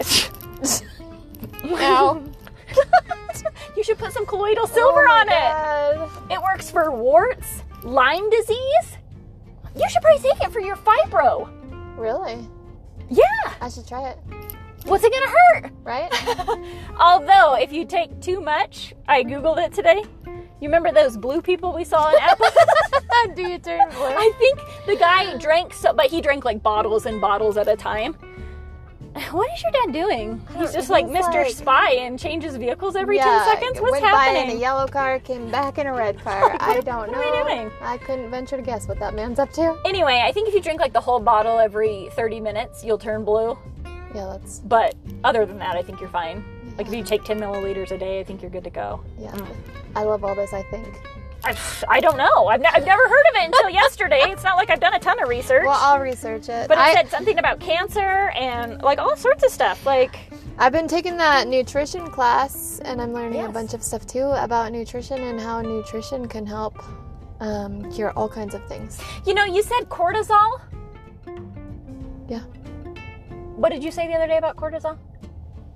Ow. You should put some colloidal silver Oh my on it. God. It works for warts, Lyme disease. You should probably take it for your fibro. Really? Yeah. I should try it. What's it gonna hurt? Right? Although, if you take too much, I Googled it today. You remember those blue people we saw in Apple? Do you turn blue? I think the guy drank so, but he drank like bottles and bottles at a time. What is your dad doing? He's just like He's Mister like- Spy and changes vehicles every yeah, ten seconds. What's went by in a happening? yellow car, came back in a red car. I don't know. What are we doing? I couldn't venture to guess what that man's up to. Anyway, I think if you drink like the whole bottle every thirty minutes, you'll turn blue. Yeah, that's But other than that, I think you're fine. Like if you take ten milliliters a day, I think you're good to go. yeah. Mm. I love all this. I think. I, I don't know. I've, ne- I've never heard of it until yesterday. It's not like I've done a ton of research. Well, I'll research it. but it I, said something about cancer and like all sorts of stuff. Like, I've been taking that nutrition class, and I'm learning Yes. a bunch of stuff too about nutrition and how nutrition can help um, cure all kinds of things. you know, you said cortisol. Yeah. What did you say the other day about cortisol?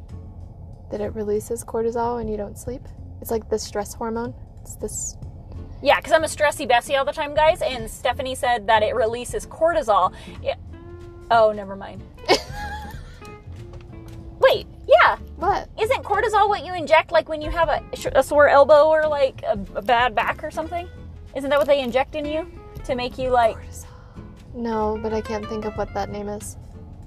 That it releases cortisol when you don't sleep. It's like the stress hormone. It's this. Yeah, because I'm a stressy Bessie all the time, guys, and Stephanie said that it releases cortisol. It... Oh, never mind. Wait, yeah. What? Isn't cortisol what you inject, like, when you have a, a sore elbow or, like, a, a bad back or something? Isn't that what they inject in you? To make you, like... Cortisol. No, but I can't think of what that name is.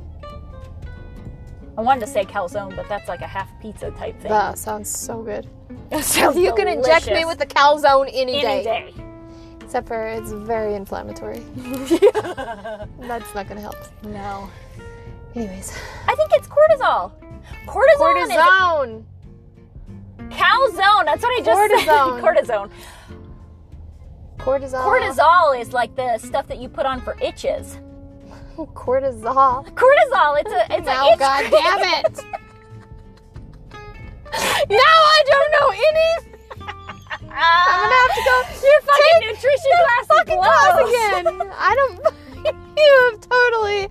I wanted to say calzone, but that's like a half pizza type thing. That sounds so good. It sounds You can inject me delicious. with the calzone any, Any day. day. Except for it's very inflammatory. That's not gonna help. No. Anyways. I think it's cortisol. Cortisol. Cortisone. Is calzone. That's what I just Cortisone. said. Cortisone. Cortisol. Cortisol is like the stuff that you put on for itches. Cortisol. Cortisol. It's a. It's Now, a itch God cream. damn it. Now I don't know anything. I'm gonna have to go. Your fucking take nutrition your class fucking blows. class again. I don't. You have totally.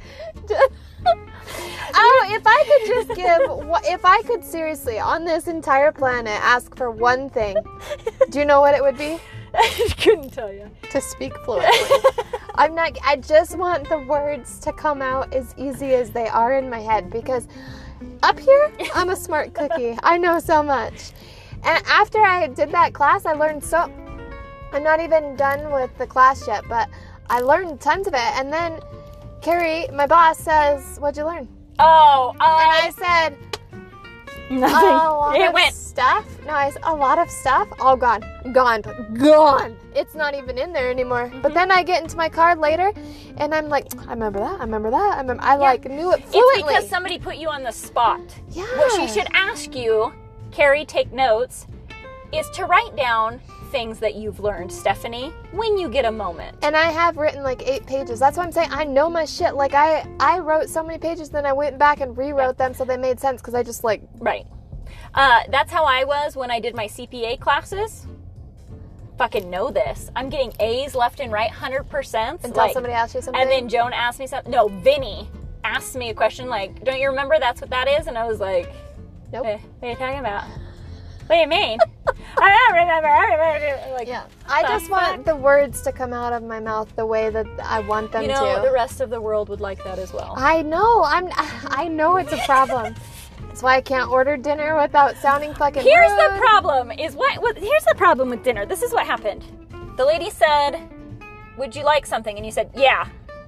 Oh, if I could just give, if I could seriously on this entire planet ask for one thing, do you know what it would be? I couldn't tell you. To speak fluently. I'm not. I just want the words to come out as easy as they are in my head because up here I'm a smart cookie. I know so much. And after I did that class, I learned so. I'm not even done with the class yet, but I learned tons of it. And then Carrie, my boss, says, "What'd you learn?" Oh, And I I. said, Nothing. "A lot It of went. stuff." No, I said, "A lot of stuff, all gone, gone, gone. It's not even in there anymore." Mm-hmm. But then I get into my card later, and I'm like, "I remember that. I remember that. I remember." I like knew it fluently. It's because somebody put you on the spot. Yeah. What she should ask you, Carrie, take notes, is to write down things that you've learned, Stephanie, when you get a moment. And I have written like eight pages. That's what I'm saying. I know my shit. Like I, I wrote so many pages, then I went back and rewrote them so they made sense because I just like. Right. Uh, that's how I was when I did my C P A classes. Fucking know this. I'm getting A's left and right, one hundred percent. Until like, somebody asks you something. And then Joan asked me something. No, Vinny asked me a question like, "Don't you remember that's what that is?" And I was like, Nope. "Hey, what are you talking about? What do you mean?" I don't remember. I remember. Like, Yeah. I the just want the words to come out of my mouth the way that I want them You know, to. the rest of the world would like that as well. I know. I'm. I know it's a problem. That's why I can't order dinner without sounding fucking Here's rude. the problem. Is what, what? Here's the problem with dinner. This is what happened. The lady said, "Would you like something?" And you said, "Yeah."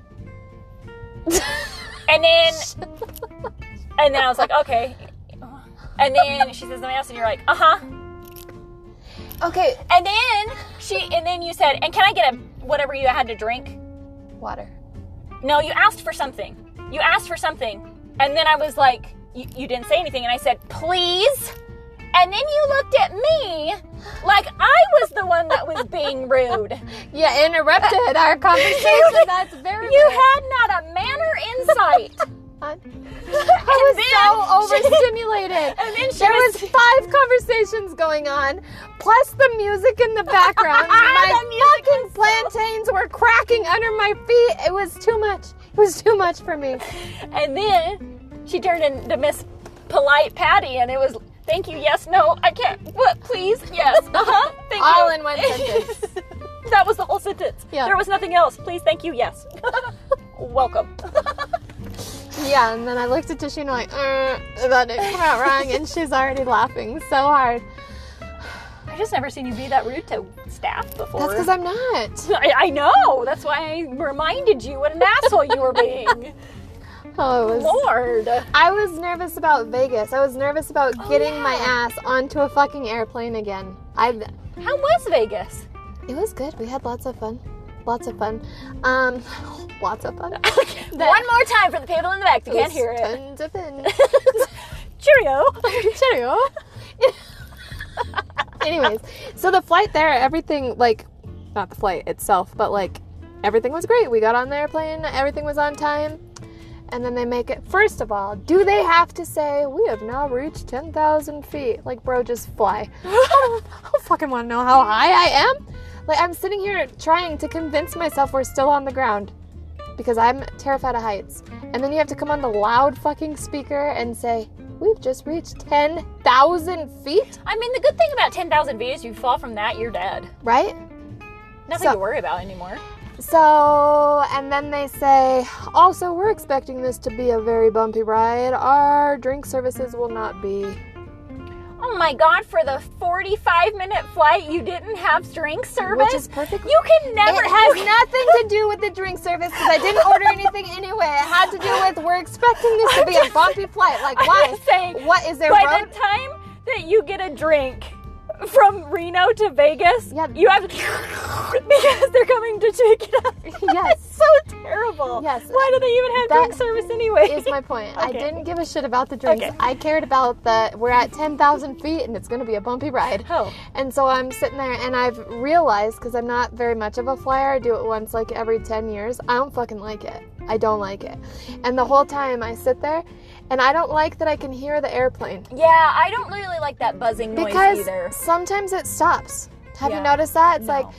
And then, and then I was like, "Okay." And then she says something else, and you're like, "Uh huh." Okay. And then she, and then you said, "And can I get a whatever you had to drink?" Water. No, you asked for something. You asked for something, and then I was like, you, you didn't say anything, and I said, "Please." And then you looked at me like I was the one that was being rude. Yeah, interrupted our conversation. That's very You rude. had not a manner in sight. I was then so she- overstimulated. And then she there was, was five conversations going on, plus the music in the background. My The music fucking was so- plantains were cracking under my feet. It was too much. It was too much for me. and then she turned into Miss Polite Patty, and it was, "Thank you, yes, no, I can't, what, please, yes, uh-huh, thank All you." in one sentence. That was the whole sentence. Yeah. There was nothing else. Please, thank you, yes. Welcome. Yeah, and then I looked at Tashina like, uh, that didn't come out wrong, and she's already laughing so hard. I've just never seen you be that rude to staff before. That's because I'm not. I, I know. That's why I reminded you what an asshole you were being. Oh, it was. Lord. I was nervous about Vegas. I was nervous about Oh, getting yeah. my ass onto a fucking airplane again. I. How was Vegas? It was good. We had lots of fun. Lots of fun. Um, lots of fun. One more time for the people in the back that can't hear it. Tons of fun. Cheerio. Cheerio. Anyways, so the flight there, everything, like, not the flight itself, but like, everything was great. We got on the airplane, everything was on time. And then they make it, first of all, do they have to say, "We have now reached ten thousand feet? Like, bro, just fly. I don't fucking want to know how high I am. Like, I'm sitting here trying to convince myself we're still on the ground because I'm terrified of heights. And then you have to come on the loud fucking speaker and say, "We've just reached ten thousand feet? I mean, the good thing about ten thousand feet is you fall from that, you're dead. Right? Nothing So- to worry about anymore. So, and then they say, also, we're expecting this to be a very bumpy ride. Our drink services will not be. Oh my god, for the forty-five minute flight, you didn't have drink service? Which is perfect. You can never It has you- nothing to do with the drink service because I didn't order anything anyway. It had to do with we're expecting this to be a bumpy flight. Like, I'm why? just saying, What is there by road? the time that you get a drink from Reno to Vegas, Yeah. you have to because they're coming to take it up. Yes. It's so terrible. Yes. Why do they even have That drink service anyway? Is my point. I Okay. didn't give a shit about the drinks. Okay. I cared about the we're at ten thousand feet and it's going to be a bumpy ride. Oh. And so I'm sitting there and I've realized, because I'm not very much of a flyer, I do it once like every ten years. I don't fucking like it. I don't like it. And the whole time I sit there and I don't like that I can hear the airplane. Yeah, I don't really like that buzzing noise Because either. sometimes it stops. Have Yeah. you noticed that? It's No. like,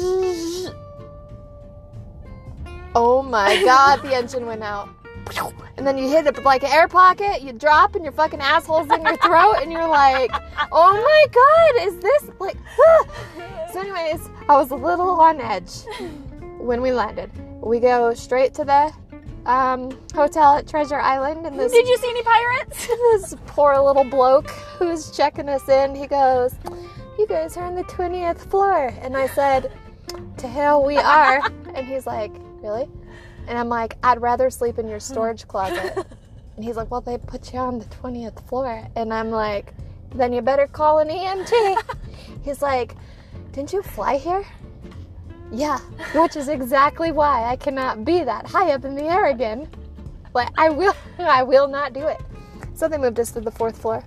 oh my god, the engine went out. And then you hit it like an air pocket, you drop, and your fucking asshole's in your throat, and you're like, oh my god, is this like. So, anyways, I was a little on edge when we landed. We go straight to the um, hotel at Treasure Island, and this Did you see any pirates? this poor little bloke who's checking us in, he goes, you guys are on the twentieth floor. And I said, to hell we are. And he's like, really? And I'm like, I'd rather sleep in your storage closet. And he's like, well, they put you on the twentieth floor. And I'm like, then you better call an E M T. He's like, didn't you fly here? Yeah, which is exactly why I cannot be that high up in the air again. But I will, I will not do it. So they moved us to the fourth floor.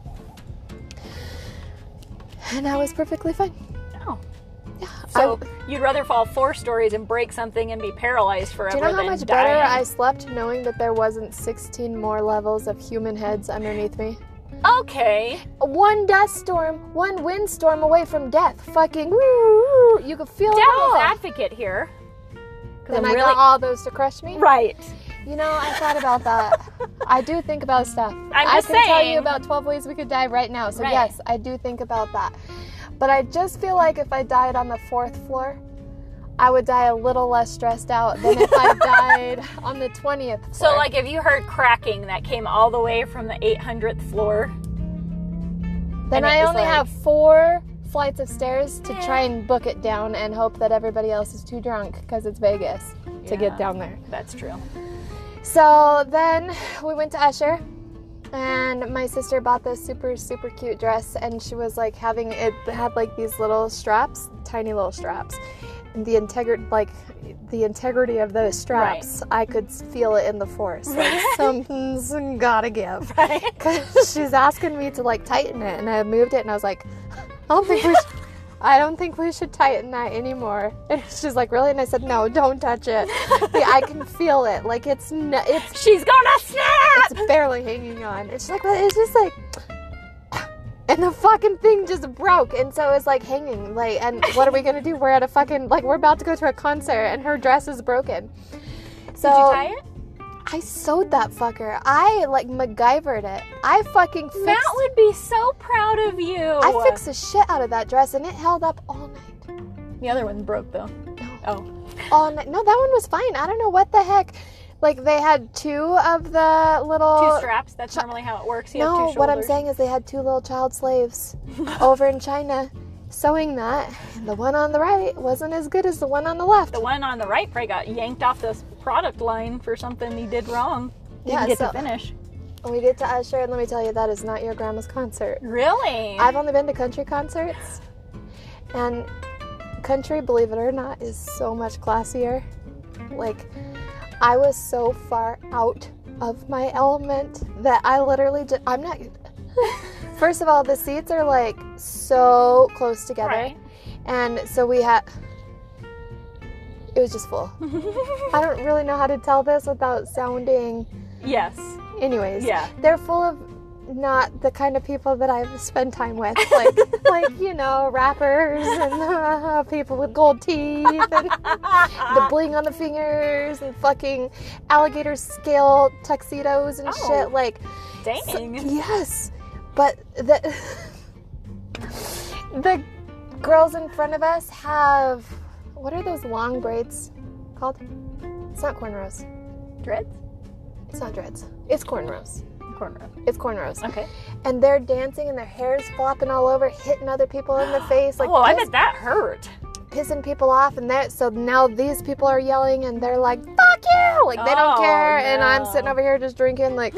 And I was perfectly fine. Oh. Yeah. So I, you'd rather fall four stories and break something and be paralyzed forever do you know how than much dying. better I slept knowing that there wasn't sixteen more levels of human heads underneath me? Okay. One dust storm, one windstorm away from death. Fucking woo, woo, you could feel it Devil's all. advocate here. Because And I'm I really got all those to crush me. right. You know, I thought about that. I do think about stuff. I'm I just can tell saying. you about twelve ways we could die right now. So Right. yes, I do think about that. But I just feel like if I died on the fourth floor, I would die a little less stressed out than if I died on the twentieth floor. So, like, if you heard cracking that came all the way from the eight hundredth floor, then and it I was only like- have four flights of stairs to Yeah. try and book it down and hope that everybody else is too drunk because it's Vegas to Yeah. get down there. that's true. So then we went to Usher, and my sister bought this super, super cute dress, and she was like having it had like these little straps, tiny little straps. And the integrity, like the integrity of those straps, I could feel it in the force. Like something's gotta give. Right? Because she's asking me to like tighten it, and I moved it, and I was like, I don't think we should. I don't think we should tighten that anymore. And she's like, really? And I said, no, don't touch it. Yeah, I can feel it. Like it's n- it's She's gonna snap! it's barely hanging on. And she's like, but it's just like, and the fucking thing just broke. And so it's like hanging. Like, and what are we gonna do? We're at a fucking like we're about to go to a concert, and her dress is broken. So Did you tie it? I sewed that fucker. I like MacGyvered it. I fucking fixed. Matt would be so proud of you. I fixed the shit out of that dress, and it held up all night. The other one's broke though. No. Oh. All night. No, that one was fine. I don't know what the heck. Like they had two of the little. Two straps. That's normally how it works. You have No, two what I'm shoulders. saying is they had two little child slaves over in China sewing that, and the one on the right wasn't as good as the one on the left. The one on the right probably got yanked off this product line for something he did wrong. Didn't Yeah, get so- to finish. We get to Usher, and let me tell you, that is not your grandma's concert. Really? I've only been to country concerts, and country, believe it or not, is so much classier. Like, I was so far out of my element that I literally just, I'm not, first of all, the seats are like so close together. Right. And so we had, it was just full. I don't really know how to tell this without sounding, Yes. anyways. Yeah. They're full of not the kind of people that I've spent time with, like, like you know, rappers and uh, people with gold teeth and the bling on the fingers and fucking alligator scale tuxedos and Oh. shit. Like, Dang. so- yes, but the the girls in front of us have what are those long braids called? It's not cornrows. Dreads? It's not dreads. It's cornrows. Cornrows. It's cornrows. Okay. And they're dancing and their hair's flopping all over, hitting other people in the face. Like, oh, I piss- bet that hurt. pissing people off, and that so now these people are yelling and they're like, fuck you, like they don't Oh, care, and I'm no. sitting over here just drinking like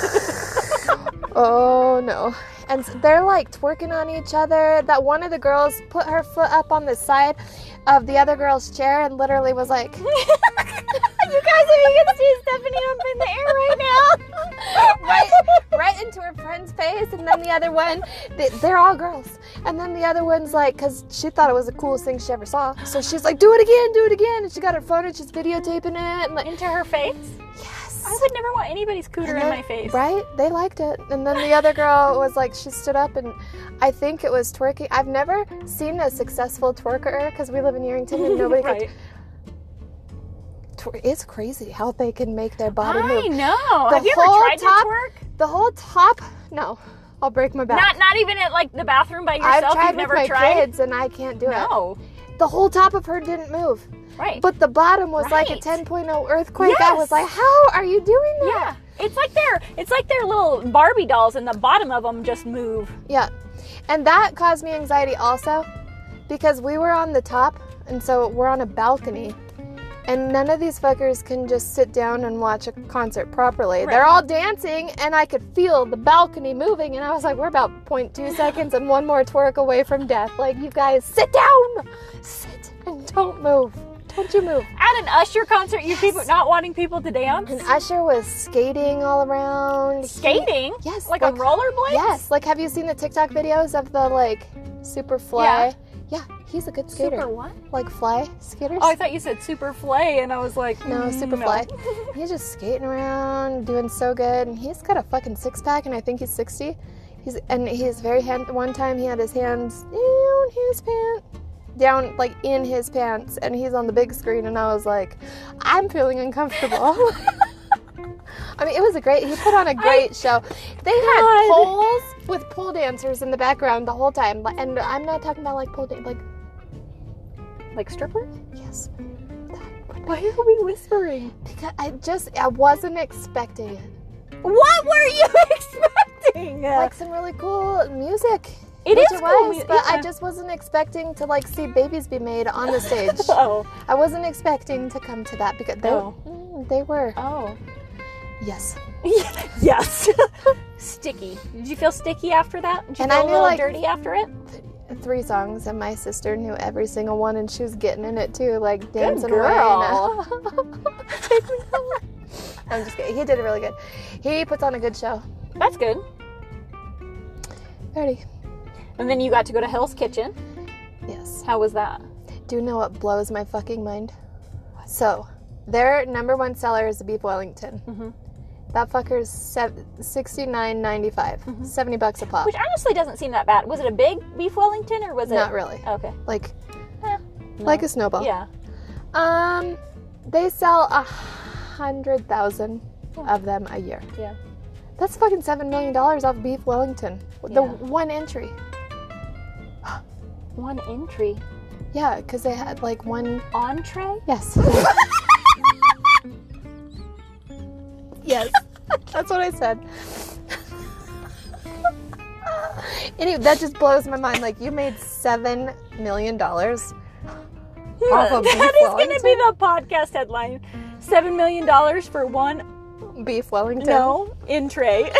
oh no. And s- they're like twerking on each other. That one of the girls put her foot up on the side of the other girl's chair and literally was like, you guys, if you can see Stephanie up in the air right now, right, right into her friend's face. And then the other one, they, they're all girls. And then the other one's like, because she thought it was the coolest thing she ever saw. So she's like, do it again, do it again. And she got her phone and she's videotaping it. And like, Into her face? yes. I would never want anybody's cooter And in then- my face. Right? They liked it. And then the other girl was like, she stood up and I think it was twerking. I've never seen a successful twerker because we live in Yerington and nobody right. could. Twer- it's crazy how they can make their body I move. know. The Have you ever whole tried top- to twerk? The whole top, no. I'll break my back. Not not even at like the bathroom by yourself? I've tried You've with never my tried? kids and I can't do it. No. The whole top of her didn't move. Right. But the bottom was like a Right. ten point oh earthquake. I was Yes. like, how are you doing that? yeah. It's like they're it's like they're little Barbie dolls and the bottom of them just move. Yeah. And that caused me anxiety also because we were on the top and so we're on a balcony and none of these fuckers can just sit down and watch a concert properly. Right. They're all dancing and I could feel the balcony moving and I was like, we're about zero point two seconds and one more twerk away from death. Like, you guys sit down, sit and don't move. Don't you move. At an Usher concert, you people not wanting people to dance? And Usher was skating all around. He- Skating? yes. Like, on rollerblades? Yes. Like, have you seen the TikTok videos of the, like, super fly? Yeah. He's a good skater. Super what? Like, fly skaters? Oh, I thought you said super flay, and I was like, No, mm, super no. fly. He's just skating around, doing so good. And he's got a fucking six pack, and I think he's sixty. He's and he's very hand. One time he had his hands down his pants, down like in his pants, and he's on the big screen, and I was like, I'm feeling uncomfortable. I mean, it was a great. He put on a great show. They had God. poles with pole dancers in the background the whole time, Like- and I'm not talking about like pole dan- like Like strippers? yes. Why are we whispering? Because I just I wasn't expecting it. What were you expecting? Like some really cool music. It which is it cool was, mu- but I yeah. just wasn't expecting to like see babies be made on the stage. oh. I wasn't expecting to come to that because they, Oh. mm, they were. Oh. Yes. yes. Sticky. Did you feel sticky after that? Did you And feel I a knew, little like- dirty after it? Three songs, and my sister knew every single one, and she was getting in it too, like dancing girl. away. And, Take me home. I'm just kidding. He did it really good. He puts on a good show. That's good. Ready? And then you got to go to Hell's Kitchen. Yes. How was that? Do you know what blows my fucking mind? So, their number one seller is the beef Wellington. Mhm. That fucker's sixty-nine ninety-five, seventy bucks a pop. Which honestly doesn't seem that bad. Was it a big beef Wellington or was it? Not really. Okay. Like, Eh, like no. a snowball. Yeah. Um, they sell a hundred thousand of them a year. Yeah. That's fucking seven million dollars off beef Wellington. The Yeah. one entry. One entry. Yeah, because they had like one. Entree? Yes. Yes. That's what I said. Anyway, that just blows my mind. Like, you made seven million dollars off of beef That is going to Wellington. be the podcast headline. Seven million dollars for one Beef Wellington. no entree.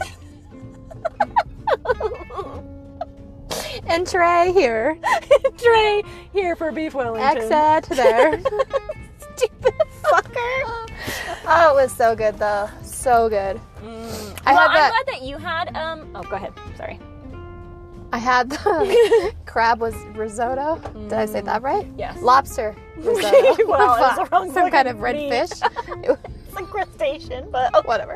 Entree here. Entree here for beef Wellington. Exit there. Stupid fucker. Oh, it was so good though. So good. Mm. I well, had that. I'm glad that you had. Um. Oh, go ahead. Sorry. I had the crab was risotto. Did I say that right? Yes. Lobster risotto. Well, it was the wrong Some kind fucking of red meat. fish. It was- It's a crustacean, but okay. whatever.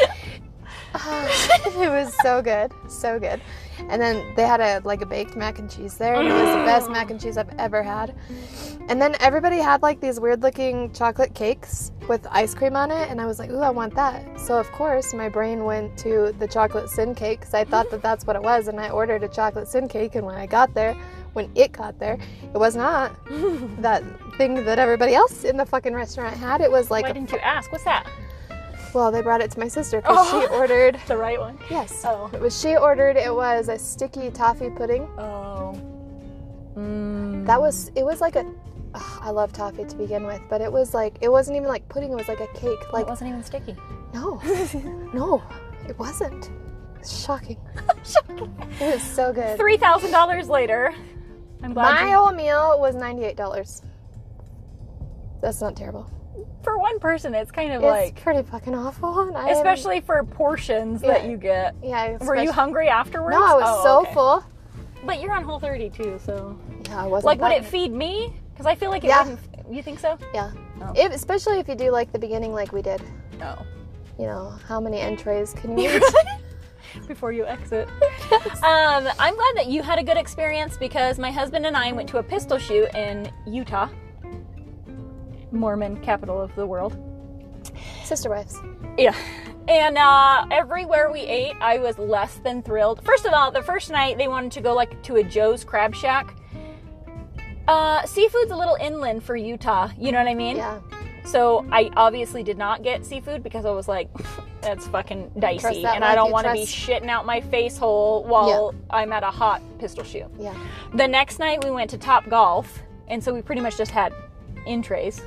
It was so good, so good. And then they had a like a baked mac and cheese there, and it was the best mac and cheese I've ever had. And then everybody had like these weird looking chocolate cakes with ice cream on it, and I was like, ooh, I want that. So of course my brain went to the chocolate sin cake because I thought that that's what it was, and I ordered a chocolate sin cake. And when I got there, when it got there. It was not that thing that everybody else in the fucking restaurant had. It was like Why a didn't you ask? What's that? Well, they brought it to my sister because Oh. she ordered. The right one? Yes. Oh. It was she ordered. It was a sticky toffee pudding. Oh. Mm. That was. It was like a. ugh, I love toffee to begin with, but it was like it wasn't even like pudding. It was like a cake. Like It wasn't even sticky. no, no, it wasn't. It's shocking. It was so good. three thousand dollars later. I'm glad My you- whole meal was ninety-eight dollars. That's not terrible. for one person, it's kind of It's like, pretty fucking awful. And I am- especially for portions that Yeah. you get. yeah. Were you especially- hungry afterwards? No, I was Oh, so okay. full. But you're on Whole thirty too, so. Yeah, I wasn't. Like, would that- it feed me? Because I feel like it Yeah. wouldn't. You think so? Yeah. Oh. If, especially if you do like the beginning, like we did. No. You know, how many entrees can you eat? Before you exit. Um, I'm glad that you had a good experience because my husband and I went to a pistol shoot in Utah, Mormon capital of the world. Sister wives. Yeah. And uh, everywhere we ate, I was less than thrilled. First of all, the first night they wanted to go like to a Joe's Crab Shack. Uh, seafood's a little inland for Utah. You know what I mean? Yeah. So I obviously did not get seafood because I was like, that's fucking dicey, Trust that and I like don't you want to be trust- shitting out my face hole while I'm at a hot pistol shoot. Yeah. The next night we went to Top Golf, and so we pretty much just had entrees.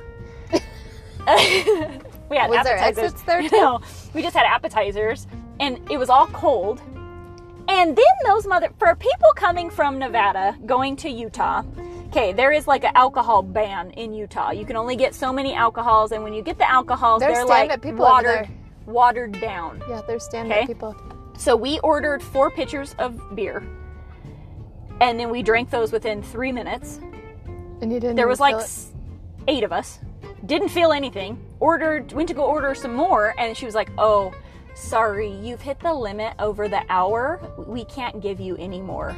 We had Was there appetizers. exits there too? No, we just had appetizers, and it was all cold. And then those mother for people coming from Nevada going to Utah. Okay, there is like an alcohol ban in Utah. You can only get so many alcohols, and when you get the alcohols, There's they're like stand-up people over watered, there. watered down. Yeah, there's stand-up Okay. people. So we ordered four pitchers of beer, and then we drank those within three minutes. And you didn't There even was like feel it? s- eight of us. Didn't feel anything. Ordered, went to go order some more, and she was like, "Oh, sorry, you've hit the limit over the hour. We can't give you any more."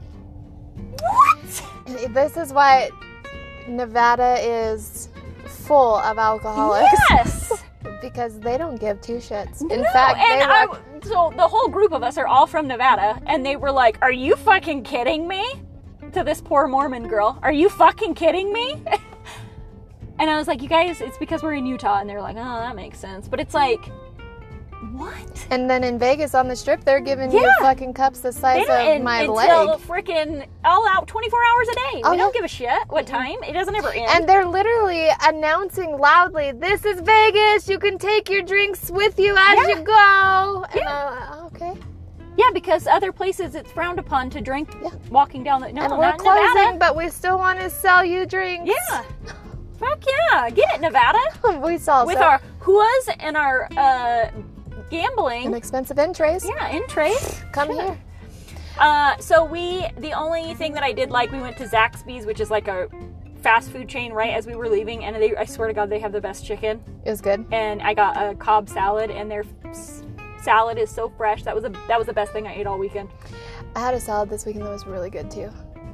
What? This is why Nevada is full of alcoholics. Yes. Because they don't give two shits. In No, fact, and they I, walk- so the whole group of us are all from Nevada, and they were like, "Are you fucking kidding me?" To this poor Mormon girl, "Are you fucking kidding me?" And I was like, "You guys, it's because we're in Utah," and they're like, "Oh, that makes sense." But it's like, what? And then in Vegas on the strip, they're giving you Yeah. fucking cups the They size don't of in- my until leg. freaking all out twenty-four hours a day. Oh, we don't yeah. give a shit what time. It doesn't ever end. And they're literally announcing loudly, "This is Vegas. You can take your drinks with you as Yeah. you go." And Yeah. I'm like, okay. yeah, because other places it's frowned upon to drink Yeah. walking down the. No, and not we're in closing, Nevada. but we still want to sell you drinks. Yeah. Fuck yeah. Get it, Nevada. we saw With so- our huas and our uh, gambling. inexpensive entrees. Yeah, in trade. Come Shit. here. Uh, so we, the only thing that I did like, we went to Zaxby's, which is like a fast food chain right as we were leaving, and they, I swear to God, they have the best chicken. It was good. And I got a Cobb salad, and their s- salad is so fresh. That was a, that was the best thing I ate all weekend. I had a salad this weekend that was really good too.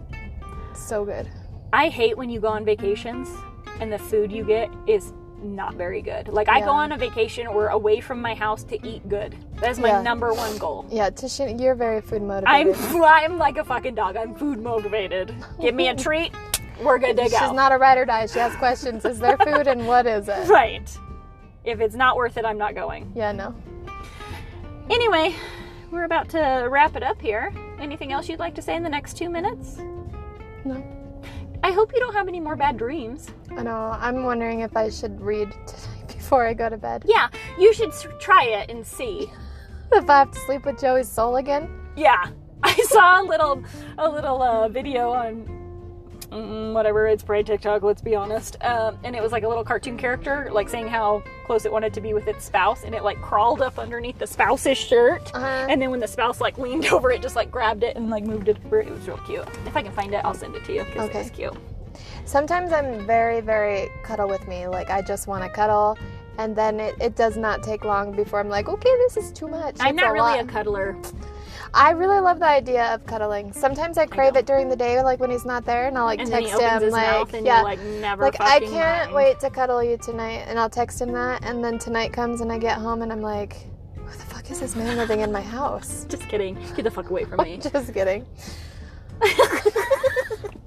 So good. I hate when you go on vacations and the food you get is not very good. Like, I go Yeah. on a vacation or away from my house to eat good. That is my Yeah. number one goal. Yeah, Tisha, you're very food I'm motivated. I'm like a fucking dog. I'm food motivated. Give me a treat, we're good to go. She's not a ride or die. She has questions. Is there food and what is it? Right. If it's not worth it, I'm not going. Yeah, no. Anyway, we're about to wrap it up here. Anything else you'd like to say in the next two minutes? No. I hope you don't have any more bad dreams. I know. I'm wondering if I should read tonight before I go to bed. Yeah, you should s- try it and see. If I have to sleep with Joey's soul again. Yeah, I saw a little a little uh, video on mm, whatever, it's probably TikTok, let's be honest, um, and it was like a little cartoon character like saying how close it wanted to be with its spouse, and it like crawled up underneath the spouse's shirt, Uh-huh. and then when the spouse like leaned over, it just like grabbed it and like moved it over. It was real cute. If I can find it, I'll send it to you because Okay. it was cute. Sometimes I'm very, very cuddle with me. Like, I just want to cuddle. And then it, it does not take long before I'm like, okay, this is too much. I'm It's not really lot. a cuddler. I really love the idea of cuddling. Sometimes I crave know. it during the day, like when he's not there, and I'll like And then he text opens him, his like, mouth and yeah, you're like, never like I fucking can't mind. wait to cuddle you tonight, and I'll text him that, and then tonight comes and I get home and I'm like, who the fuck is this man living in my house? Just kidding. Get the fuck away from me. Just kidding.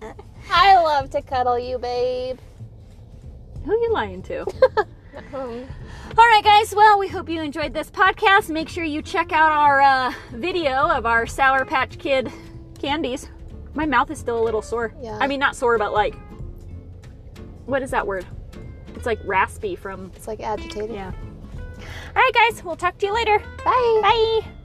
I love to cuddle you, babe. Who are you lying to? Um, All right, guys. Well, we hope you enjoyed this podcast. Make sure you check out our uh, video of our Sour Patch Kid candies. My mouth is still a little sore. Yeah. I mean, not sore, but like, what is that word? It's like raspy from, it's like agitated. yeah. All right, guys. We'll talk to you later. Bye. Bye.